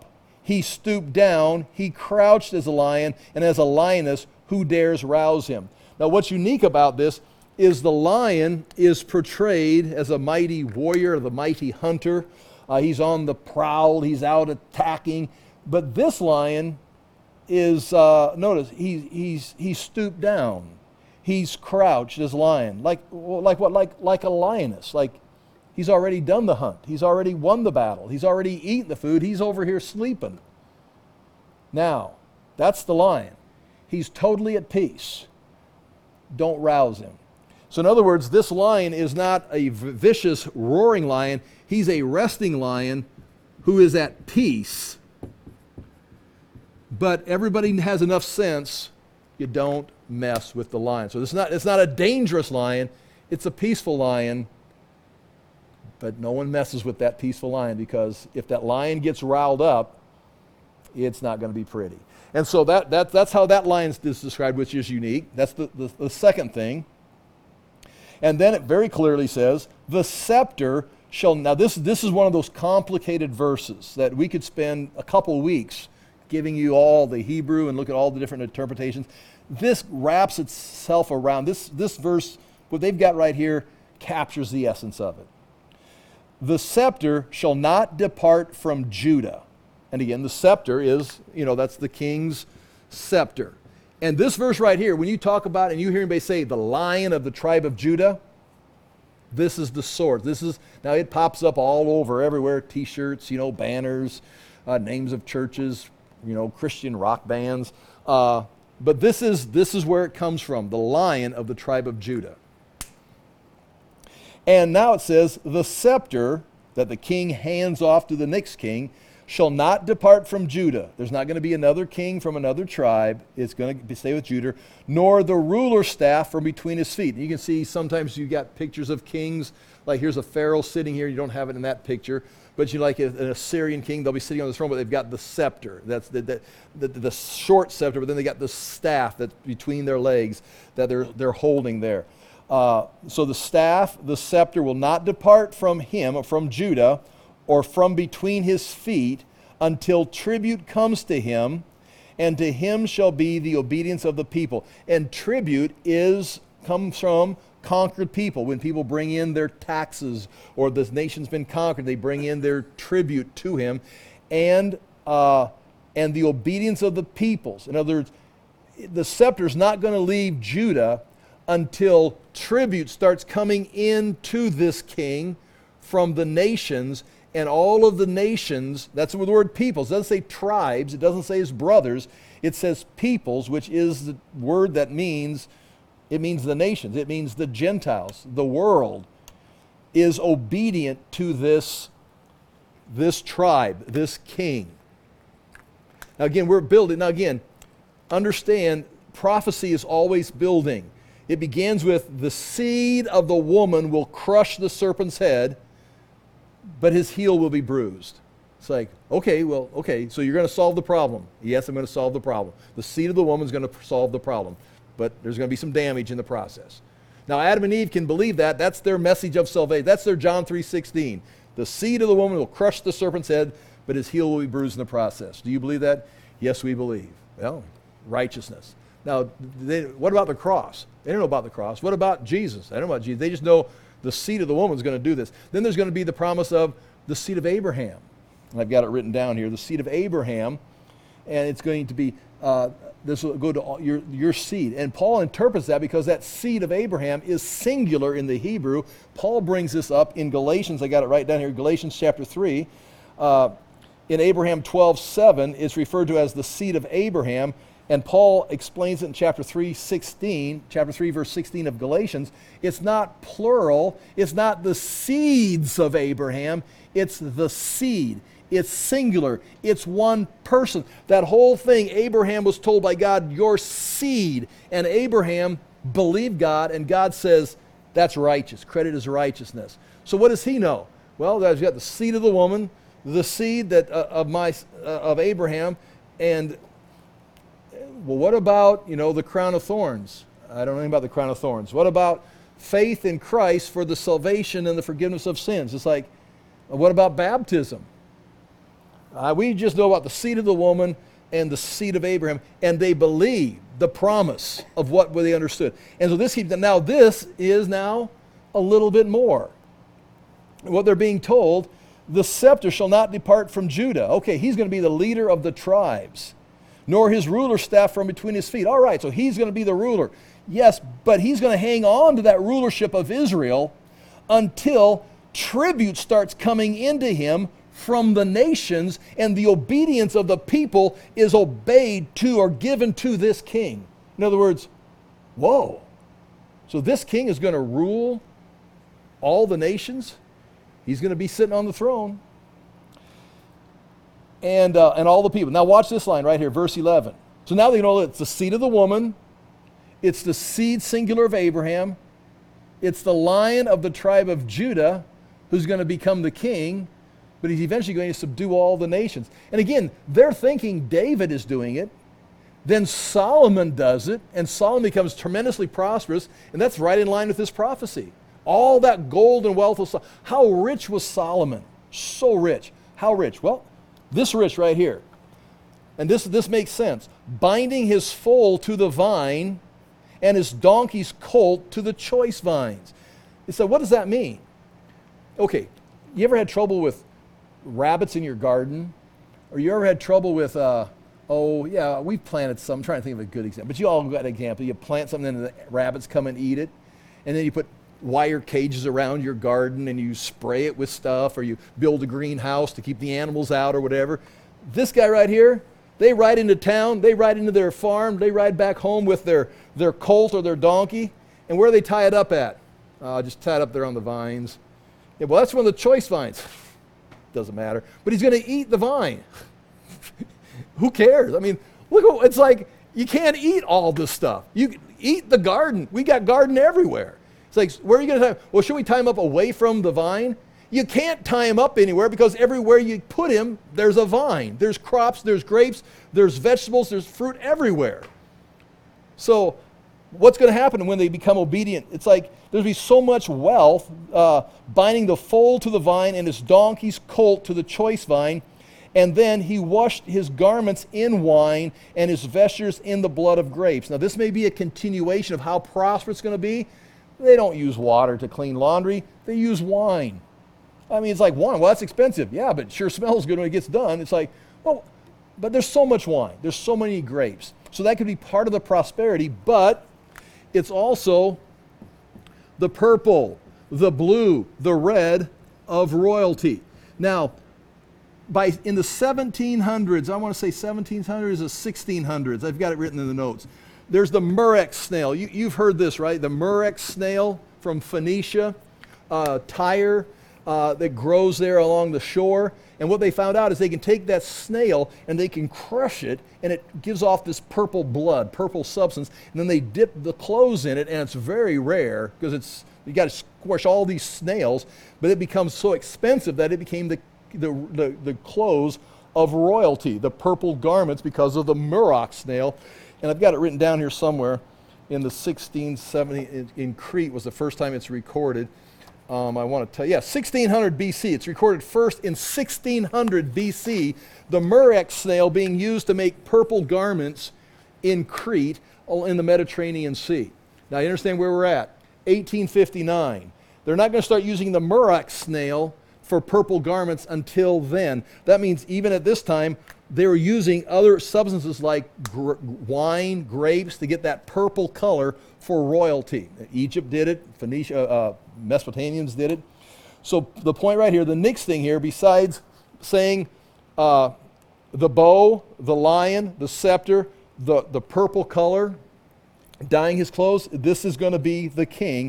He stooped down, he crouched as a lion, and as a lioness, who dares rouse him? Now what's unique about this is the lion is portrayed as a mighty warrior, the mighty hunter. He's on the prowl, he's out attacking. But this lion is, notice, he's stooped down. He's crouched as a lion. Like what? Like a lioness. Like he's already done the hunt. He's already won the battle. He's already eaten the food. He's over here sleeping. Now, that's the lion. He's totally at peace. Don't rouse him. So in other words, this lion is not a vicious, roaring lion. He's a resting lion who is at peace. But everybody has enough sense, you don't mess with the lion. So it's not a dangerous lion, it's a peaceful lion. But no one messes with that peaceful lion, because if that lion gets riled up, it's not going to be pretty. And so that's how that lion is described, which is unique. That's the second thing. And then it very clearly says, the scepter shall... Now this is one of those complicated verses that we could spend a couple weeks giving you all the Hebrew and look at all the different interpretations. This wraps itself around, this verse, what they've got right here, captures the essence of it. The scepter shall not depart from Judah. And again, the scepter is, that's the king's scepter. And this verse right here, when you talk about and you hear anybody say the Lion of the tribe of Judah, this is the sword. Now it pops up all over, everywhere, t-shirts, banners, names of churches, Christian rock bands. But this is where it comes from, the Lion of the tribe of Judah. And now it says, the scepter that the king hands off to the next king shall not depart from Judah. There's not going to be another king from another tribe. It's going to stay with Judah. Nor the ruler's staff from between his feet. And you can see sometimes you've got pictures of kings. Like here's a pharaoh sitting here. You don't have it in that picture. But like an Assyrian king, they'll be sitting on the throne, but they've got the scepter. That's the short scepter, but then they got the staff that's between their legs that they're holding there. So the staff, the scepter, will not depart from him, or from Judah, or from between his feet, until tribute comes to him, and to him shall be the obedience of the people. And tribute comes from conquered people. When people bring in their taxes, or this nation's been conquered, they bring in their tribute to him, and the obedience of the peoples. In other words, the scepter is not going to leave Judah until tribute starts coming into this king from the nations. And all of the nations, that's the word peoples. It doesn't say tribes, it doesn't say his brothers. It says peoples, which is the word that means the nations. It means the Gentiles. The world is obedient to this tribe, this king. Now again, we're building. Now again, understand, prophecy is always building. It begins with the seed of the woman will crush the serpent's head, but his heel will be bruised. It's like, okay, so you're going to solve the problem. Yes, I'm going to solve the problem. The seed of the woman is going to solve the problem, but there's going to be some damage in the process. Now, Adam and Eve can believe that. That's their message of salvation. That's their John 3:16. The seed of the woman will crush the serpent's head, but his heel will be bruised in the process. Do you believe that? Yes, we believe. Well, righteousness. Now, what about the cross? They don't know about the cross. What about Jesus? They don't know about Jesus. They just know the seed of the woman is going to do this. Then there's going to be the promise of the seed of Abraham. And I've got it written down here, the seed of Abraham. And it's going to be, this will go to your seed. And Paul interprets that because that seed of Abraham is singular in the Hebrew. Paul brings this up in Galatians. I got it right down here, Galatians chapter 3. In Abraham 12:7, it's referred to as the seed of Abraham. And Paul explains it in chapter 3, verse 16 of Galatians. It's not plural. It's not the seeds of Abraham. It's the seed. It's singular. It's one person. That whole thing, Abraham was told by God, your seed. And Abraham believed God, and God says, that's righteous. Credit is righteousness. So what does he know? Well, I've got the seed of the woman, the seed that of Abraham, and well, what about, the crown of thorns? I don't know anything about the crown of thorns. What about faith in Christ for the salvation and the forgiveness of sins? It's like, what about baptism? We just know about the seed of the woman and the seed of Abraham, and they believed the promise of what they understood. And so this is now a little bit more. What they're being told, the scepter shall not depart from Judah. Okay, he's going to be the leader of the tribes, nor his ruler's staff from between his feet. All right, so he's going to be the ruler. Yes, but he's going to hang on to that rulership of Israel until tribute starts coming into him from the nations, and the obedience of the people is obeyed to or given to this king. In other words, whoa. So this king is going to rule all the nations. He's going to be sitting on the throne. And all the people. Now watch this line right here, verse 11. So now they know it's the seed of the woman. It's the seed singular of Abraham. It's the Lion of the tribe of Judah who's going to become the king, but he's eventually going to subdue all the nations. And again, they're thinking David is doing it. Then Solomon does it, and Solomon becomes tremendously prosperous, and that's right in line with this prophecy. All that gold and wealth of Solomon. How rich was Solomon? So rich. How rich? Well, this rich right here. And this makes sense. Binding his foal to the vine and his donkey's colt to the choice vines. So what does that mean? Okay, you ever had trouble with rabbits in your garden? Or you ever had trouble with, we've planted some. I'm trying to think of a good example. But you all got an example. You plant something and the rabbits come and eat it. And then you put wire cages around your garden and you spray it with stuff, or you build a greenhouse to keep the animals out or whatever. This guy right here, they ride into town, they ride into their farm, they ride back home with their colt or their donkey. And where do they tie it up at? Just tie it up there on the vines. Yeah, well, that's one of the choice vines. Doesn't matter. But he's going to eat the vine. Who cares? I mean, look, it's like you can't eat all this stuff. You eat the garden. We got garden everywhere. It's like, where are you going to tie him? Well, should we tie him up away from the vine? You can't tie him up anywhere because everywhere you put him, there's a vine. There's crops, there's grapes, there's vegetables, there's fruit everywhere. So what's going to happen when they become obedient? It's like there'll be so much wealth, binding the foal to the vine and his donkey's colt to the choice vine. And then he washed his garments in wine and his vestures in the blood of grapes. Now this may be a continuation of how prosperous it's going to be. They don't use water to clean laundry. They use wine. I mean, it's like wine. Well, that's expensive. Yeah, but it sure smells good when it gets done. It's like, well, but there's so much wine. There's so many grapes. So that could be part of the prosperity, but it's also the purple, the blue, the red of royalty. Now, in the 1700s, I want to say 1700s or 1600s, I've got it written in the notes. There's the murex snail. You've heard this, right? The murex snail from Phoenicia, Tyre, that grows there along the shore. And what they found out is they can take that snail and they can crush it, and it gives off this purple blood, purple substance. And then they dip the clothes in it, and it's very rare because you got to squash all these snails. But it becomes so expensive that it became the clothes of royalty, the purple garments, because of the murex snail. And I've got it written down here somewhere. In the 1670, in Crete was the first time it's recorded. I want to tell you, 1600 BC. It's recorded first in 1600 BC, the murex snail being used to make purple garments in Crete, in the Mediterranean Sea. Now you understand where we're at. 1859. They're not going to start using the murex snail for purple garments until then. That means even at this time, they were using other substances like wine, grapes to get that purple color for royalty. Egypt did it, Phoenicia, Mesopotamians did it. So the point right here, the next thing here, besides saying the bow, the lion, the scepter, the purple color, dyeing his clothes, this is going to be the king.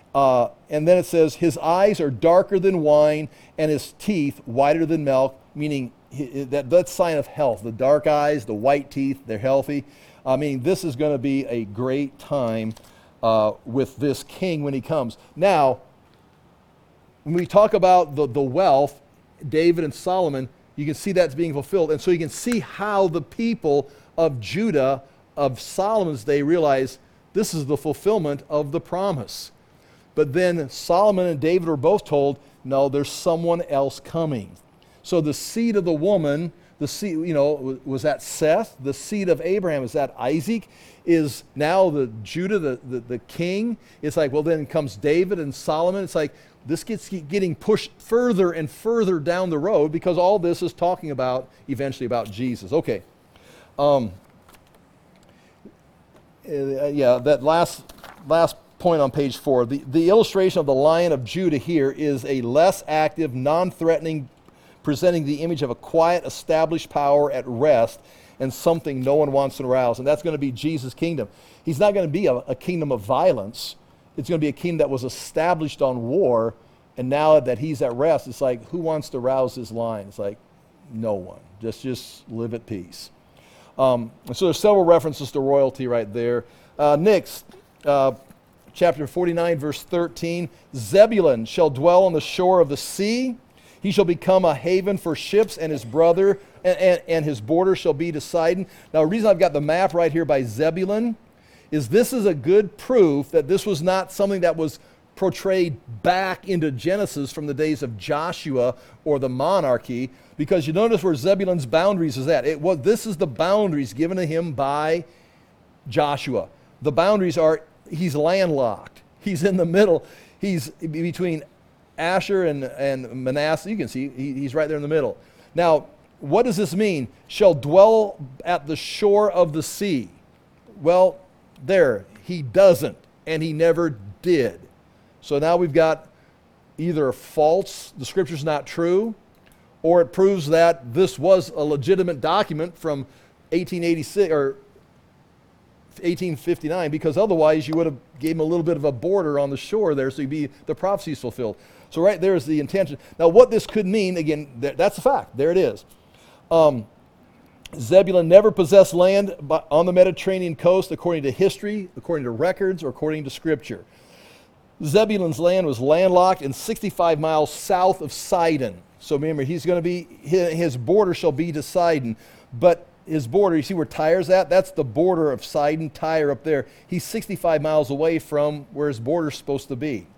And then it says, his eyes are darker than wine and his teeth whiter than milk, meaning that's sign of health. The dark eyes, the white teeth, they're healthy. Meaning this is going to be a great time with this king when he comes. Now, when we talk about the wealth, David and Solomon, you can see that's being fulfilled. And so you can see how the people of Judah, of Solomon's day, realize this is the fulfillment of the promise. But then Solomon and David were both told, no, there's someone else coming. So the seed of the woman, the seed, was that Seth? The seed of Abraham, is that Isaac? Is now the Judah, the king? It's like, well, then comes David and Solomon. It's like, this gets getting pushed further and further down the road because all this is talking about, eventually, about Jesus. Okay. That last point on page 4. The illustration of the Lion of Judah here is a less active, non-threatening, presenting the image of a quiet, established power at rest and something no one wants to arouse. And that's going to be Jesus' kingdom. He's not going to be a kingdom of violence. It's going to be a kingdom that was established on war, and now that he's at rest, it's like, who wants to rouse his lion? It's like, no one. Just live at peace. So there's several references to royalty right there. Next, chapter 49, verse 13. Zebulun shall dwell on the shore of the sea. He shall become a haven for ships, and his brother and his border shall be to Sidon. Now, the reason I've got the map right here by Zebulun is this is a good proof that this was not something that was portrayed back into Genesis from the days of Joshua or the monarchy, because you notice where Zebulun's boundaries is at. This is the boundaries given to him by Joshua. The boundaries are, he's landlocked. He's in the middle. He's between Asher and Manasseh. You can see he's right there in the middle. Now, what does this mean? Shall dwell at the shore of the sea. Well, there, he doesn't, and he never did. So now we've got either false, the scripture's not true, or it proves that this was a legitimate document from 1886 or 1859, because otherwise you would have gave him a little bit of a border on the shore there, so the prophecy's fulfilled. So right there is the intention. Now what this could mean, again, that's a fact. There it is. Zebulun never possessed land on the Mediterranean coast according to history, according to records, or according to scripture. Zebulun's land was landlocked and 65 miles south of Sidon. So remember, he's going to be, his border shall be to Sidon. But his border, you see where Tyre's at? That's the border of Sidon, Tyre up there. He's 65 miles away from where his border's supposed to be.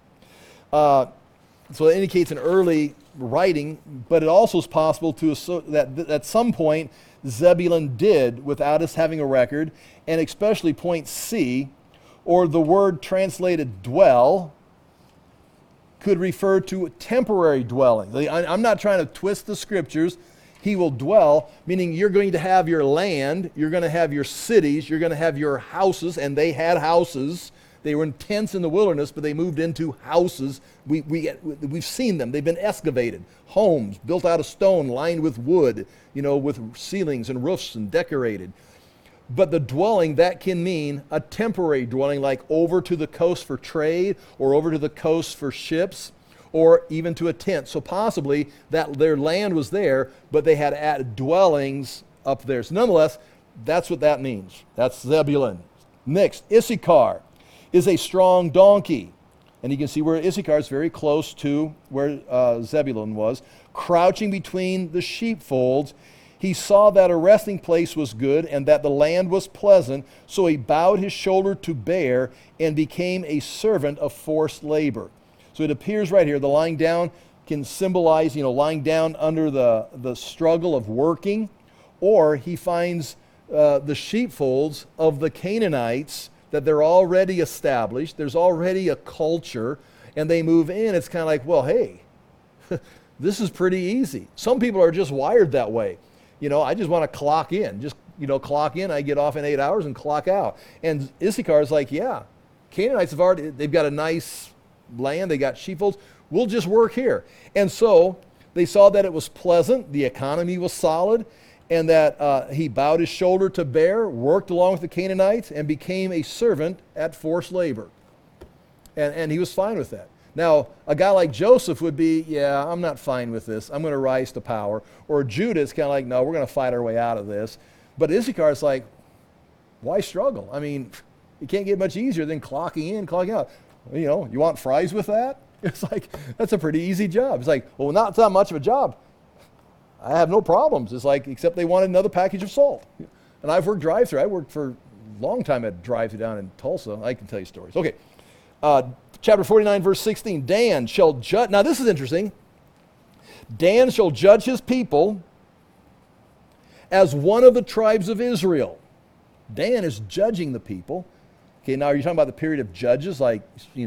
So it indicates an early writing, but it also is possible to assume that at some point Zebulun did without us having a record, and especially point C, or the word translated dwell, could refer to a temporary dwelling. I'm not trying to twist the scriptures. He will dwell, meaning you're going to have your land, you're going to have your cities, you're going to have your houses, and they had houses. They were in tents in the wilderness, but they moved into houses. We've seen them. They've been excavated. Homes built out of stone, lined with wood, with ceilings and roofs and decorated. But the dwelling, that can mean a temporary dwelling, like over to the coast for trade, or over to the coast for ships, or even to a tent. So possibly that their land was there, but they had added dwellings up there. So nonetheless, that's what that means. That's Zebulun. Next, Issachar is a strong donkey. And you can see where Issachar is very close to where Zebulun was. Crouching between the sheepfolds, he saw that a resting place was good and that the land was pleasant, so he bowed his shoulder to bear and became a servant of forced labor. So it appears right here, the lying down can symbolize, lying down under the struggle of working, or he finds the sheepfolds of the Canaanites that they're already established, there's already a culture, and they move in. It's kind of like, well, hey, this is pretty easy. Some people are just wired that way. I just want to clock in. Just, clock in, I get off in 8 hours and clock out. And Issachar is like, yeah, Canaanites they've got a nice land, they got sheepfolds, we'll just work here. And so they saw that it was pleasant, the economy was solid, and that he bowed his shoulder to bear, worked along with the Canaanites, and became a servant at forced labor. And he was fine with that. Now, a guy like Joseph would be, yeah, I'm not fine with this. I'm going to rise to power. Or Judah is kind of like, no, we're going to fight our way out of this. But Issachar is like, why struggle? I mean, it can't get much easier than clocking in, clocking out. You want fries with that? It's like, that's a pretty easy job. It's like, well, it's not much of a job. I have no problems. It's like, except they wanted another package of salt. And I've worked drive-thru. I worked for a long time at drive-thru down in Tulsa. I can tell you stories. Okay. Chapter 49, verse 16. Dan shall judge. Now, this is interesting. Dan shall judge his people as one of the tribes of Israel. Dan is judging the people. Okay, now you're talking about the period of judges, like,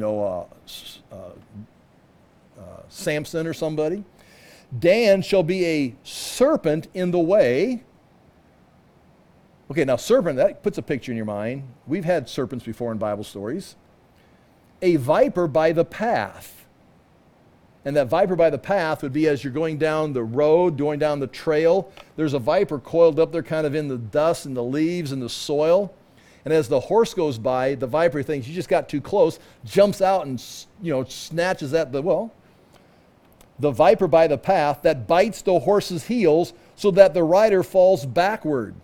Samson or somebody. Dan shall be a serpent in the way. Okay, now serpent, that puts a picture in your mind. We've had serpents before in Bible stories. A viper by the path. And that viper by the path would be as you're going down the road, going down the trail. There's a viper coiled up there kind of in the dust and the leaves and the soil. And as the horse goes by, the viper thinks you just got too close, jumps out and snatches at the viper by the path that bites the horse's heels so that the rider falls backward.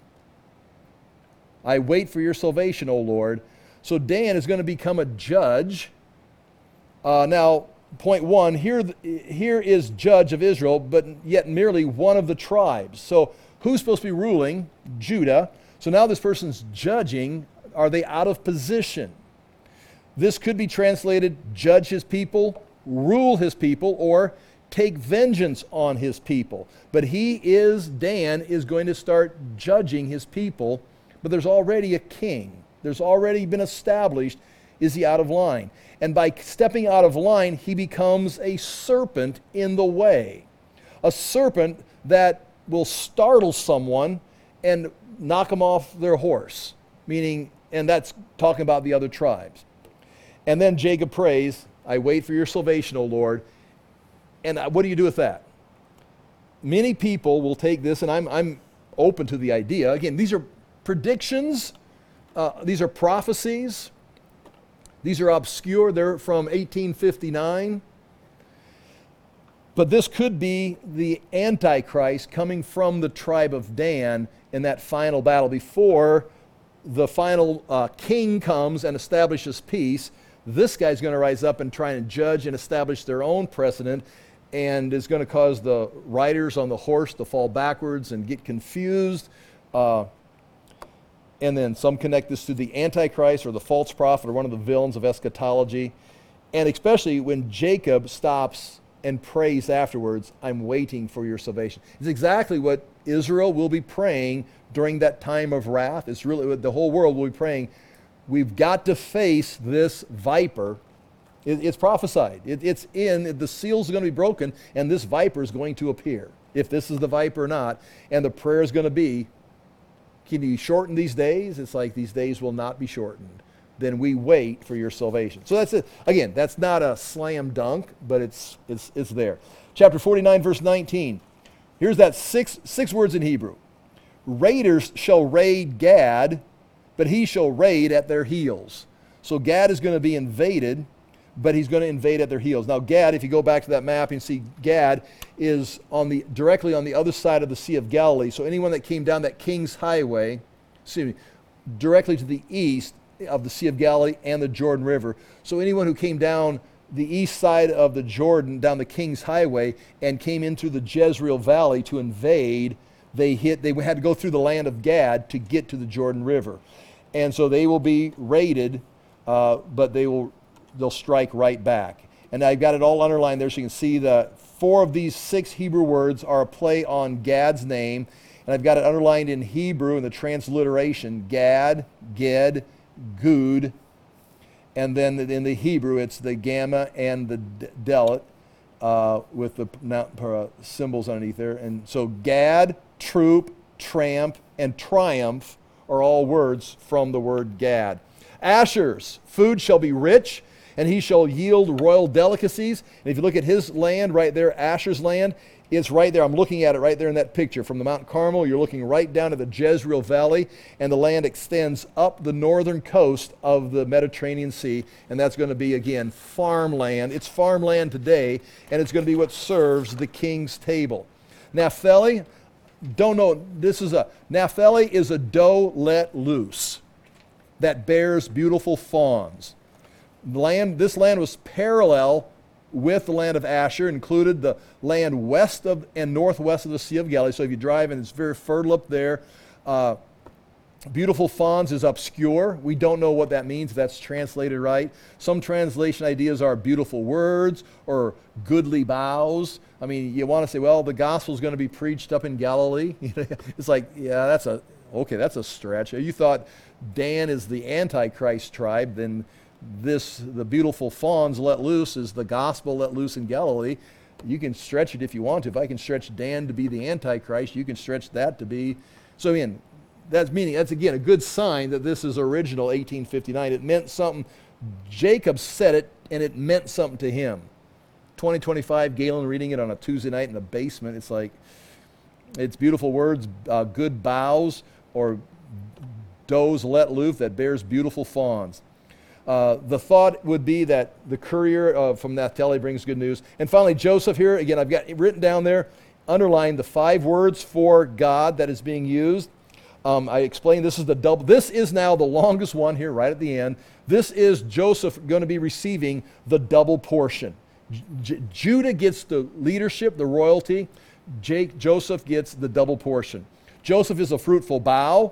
I wait for your salvation, O Lord. So Dan is going to become a judge. Now, point one, here is judge of Israel, but yet merely one of the tribes. So who's supposed to be ruling? Judah. So now this person's judging. Are they out of position? This could be translated judge his people, rule his people, or take vengeance on his people. But Dan is going to start judging his people, but there's already a king. There's already been established. Is he out of line? And by stepping out of line, he becomes a serpent in the way. A serpent that will startle someone and knock them off their horse. And that's talking about the other tribes. And then Jacob prays, I wait for your salvation, O Lord. And what do you do with that? Many people will take this, and I'm open to the idea. Again, these are predictions. These are prophecies. These are obscure. They're from 1859. But this could be the Antichrist coming from the tribe of Dan in that final battle. Before the final king comes and establishes peace, this guy's going to rise up and try and judge and establish their own precedent, and is going to cause the riders on the horse to fall backwards and get confused. And then some connect this to the Antichrist or the false prophet or one of the villains of eschatology. And especially when Jacob stops and prays afterwards, I'm waiting for your salvation. It's exactly what Israel will be praying during that time of wrath. It's really what the whole world will be praying. We've got to face this viper. It's prophesied. The seals are going to be broken, and this viper is going to appear, if this is the viper or not. And the prayer is going to be, can you shorten these days? It's like these days will not be shortened. Then we wait for your salvation. So that's it. Again, that's not a slam dunk, but it's there. Chapter 49, verse 19. Here's that six words in Hebrew. Raiders shall raid Gad, but he shall raid at their heels. So Gad is going to be invaded, but he's going to invade at their heels. Now Gad, if you go back to that map and see, Gad is directly on the other side of the Sea of Galilee. So anyone that came down that King's Highway, directly to the east of the Sea of Galilee and the Jordan River. So anyone who came down the east side of the Jordan, down the King's Highway, and came in through the Jezreel Valley to invade, they had to go through the land of Gad to get to the Jordan River. And so they will be raided, but they'll strike right back. And I've got it all underlined there so you can see the 4 of these 6 Hebrew words are a play on Gad's name. And I've got it underlined in Hebrew in the transliteration, Gad, Ged, Gud. And then in the Hebrew, it's the gamma and the delet with the symbols underneath there. And so Gad, troop, tramp, and triumph are all words from the word Gad. Asher's food shall be rich, and he shall yield royal delicacies. And if you look at his land right there, Asher's land, it's right there. I'm looking at it right there in that picture. From the Mount Carmel, you're looking right down to the Jezreel Valley, and the land extends up the northern coast of the Mediterranean Sea, and that's going to be, again, farmland. It's farmland today, and it's going to be what serves the king's table. Naphtali, Naphtali is a doe let loose that bears beautiful fawns. This land was parallel with the land of Asher, included the land west of and northwest of the Sea of Galilee. So if you drive, and it's very fertile up there, Beautiful fawns is obscure. We don't know what that means if that's translated right. Some translation ideas are beautiful words or goodly bows. I mean, you want to say, well, the gospel's going to be preached up in Galilee. It's like, yeah, that's a stretch. You thought Dan is the Antichrist tribe, then the beautiful fawns let loose is the gospel let loose in Galilee. You can stretch it if you want to. If I can stretch Dan to be the Antichrist, you can stretch that to be. So again, that's again a good sign that this is original 1859. It meant something. Jacob said it, and it meant something to him. 2025, Galen reading it on a Tuesday night in the basement. It's like, it's beautiful words, good bows, or does let loose that bears beautiful fawns. The thought would be that the courier from Naphtali brings good news. And finally, Joseph here, again, I've got it written down there, underlined the 5 words for God that is being used. I explained this is the double. This is now the longest one here right at the end. This is Joseph going to be receiving the double portion. Judah gets the leadership, the royalty. Joseph gets the double portion. Joseph is a fruitful bough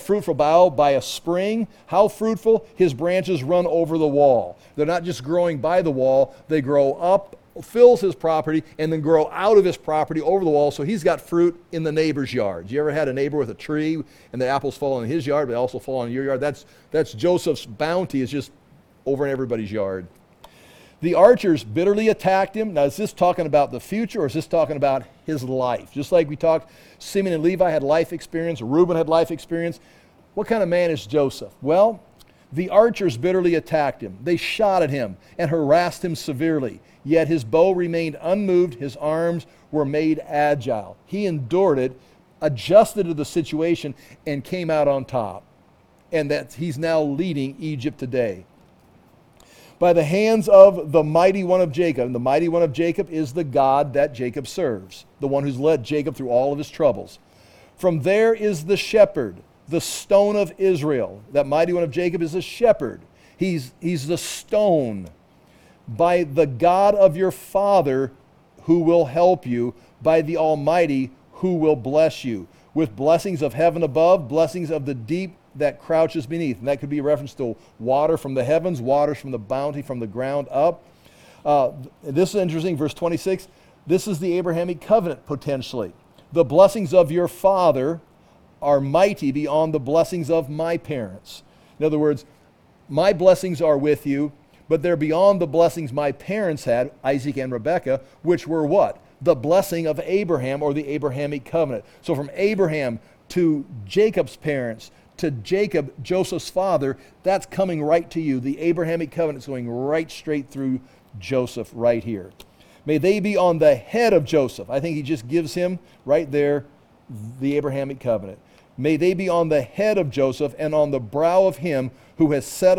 by a spring. How fruitful? His branches run over the wall. They're not just growing by the wall, they grow up, fills his property, and then grow out of his property over the wall, so he's got fruit in the neighbor's yard. You ever had a neighbor with a tree and the apples fall in his yard, but they also fall in your yard? That's Joseph's bounty, is just over in everybody's yard. The archers bitterly attacked him. Now, is this talking about the future, or is this talking about his life? Just like we talked, Simeon and Levi had life experience, Reuben had life experience. What kind of man is Joseph? Well, the archers bitterly attacked him. They shot at him and harassed him severely. Yet his bow remained unmoved, his arms were made agile. He endured it, adjusted to the situation, and came out on top. And that he's now leading Egypt today. By the hands of the mighty one of Jacob. And the mighty one of Jacob is the God that Jacob serves, the one who's led Jacob through all of his troubles. From there is the shepherd, the stone of Israel. That mighty one of Jacob is a shepherd. He's the stone. By the God of your father who will help you, by the Almighty who will bless you, with blessings of heaven above, blessings of the deep that crouches beneath. And that could be a reference to water from the heavens, waters from the bounty from the ground up. This is interesting, verse 26. This is the Abrahamic covenant potentially. The blessings of your father are mighty beyond the blessings of my parents. In other words, my blessings are with you, but they're beyond the blessings my parents had, Isaac and Rebekah, which were what? The blessing of Abraham, or the Abrahamic covenant. So from Abraham to Jacob's parents, to Jacob, Joseph's father, that's coming right to you. The Abrahamic covenant is going right straight through Joseph right here. May they be on the head of Joseph. I think he just gives him right there the Abrahamic covenant. May they be on the head of Joseph and on the brow of him who was set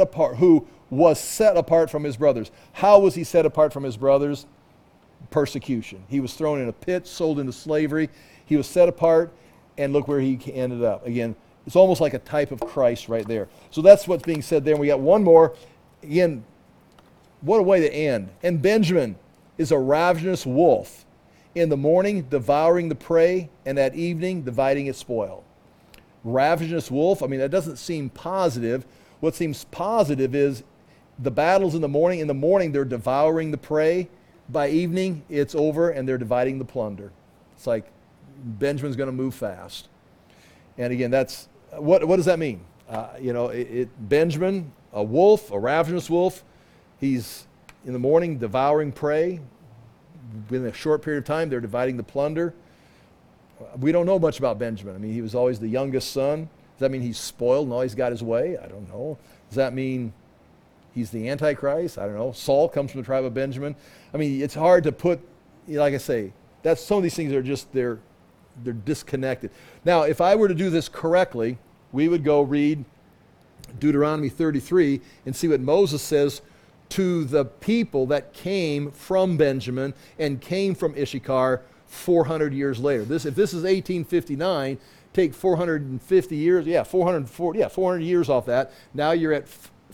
apart from his brothers. How was he set apart from his brothers? Persecution. He was thrown in a pit, sold into slavery. He was set apart, and look where he ended up. Again, it's almost like a type of Christ right there. So that's what's being said there. And we got one more. Again, what a way to end. And Benjamin is a ravenous wolf. In the morning, devouring the prey, and at evening, dividing its spoil. Ravenous wolf, I mean, that doesn't seem positive. What seems positive is the battles in the morning. In the morning, they're devouring the prey. By evening, it's over, and they're dividing the plunder. It's like Benjamin's going to move fast. And again, that's what does that mean? Benjamin, a wolf, a ravenous wolf. He's in the morning devouring prey. Within a short period of time, they're dividing the plunder. We don't know much about Benjamin. I mean, he was always the youngest son. Does that mean he's spoiled and always got his way? I don't know. Does that mean he's the Antichrist? I don't know. Saul comes from the tribe of Benjamin. I mean, it's hard to put, like I say, that's some of these things are just, they're disconnected. Now, if I were to do this correctly, we would go read Deuteronomy 33 and see what Moses says to the people that came from Benjamin and came from Issachar 400 years later. If this is 1859, take 450 years, 400 years off that. Now you're at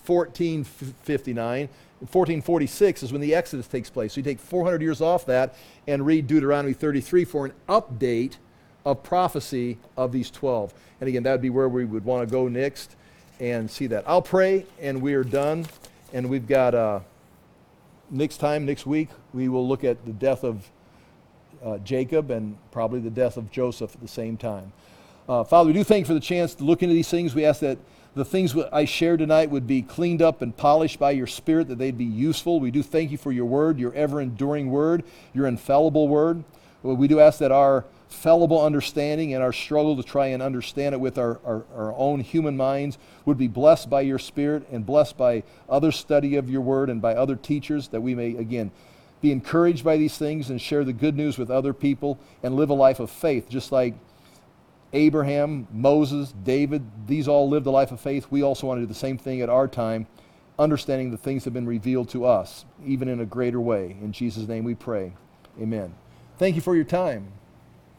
1459. 1446 is when the Exodus takes place. So you take 400 years off that and read Deuteronomy 33 for an update of prophecy of these 12. And again, that would be where we would want to go next and see that. I'll pray, and we are done. And we've got, next week, we will look at the death of Jacob and probably the death of Joseph at the same time. Father, we do thank you for the chance to look into these things. We ask that the things I shared tonight would be cleaned up and polished by your Spirit, that they'd be useful. We do thank you for your word, your ever-enduring word, your infallible word. We do ask that our fallible understanding and our struggle to try and understand it with our own human minds would be blessed by your Spirit and blessed by other study of your word and by other teachers, that we may, again, be encouraged by these things and share the good news with other people and live a life of faith, just like Abraham, Moses, David, these all lived a life of faith. We also want to do the same thing at our time, understanding the things have been revealed to us, even in a greater way. In Jesus' name we pray. Amen. Thank you for your time.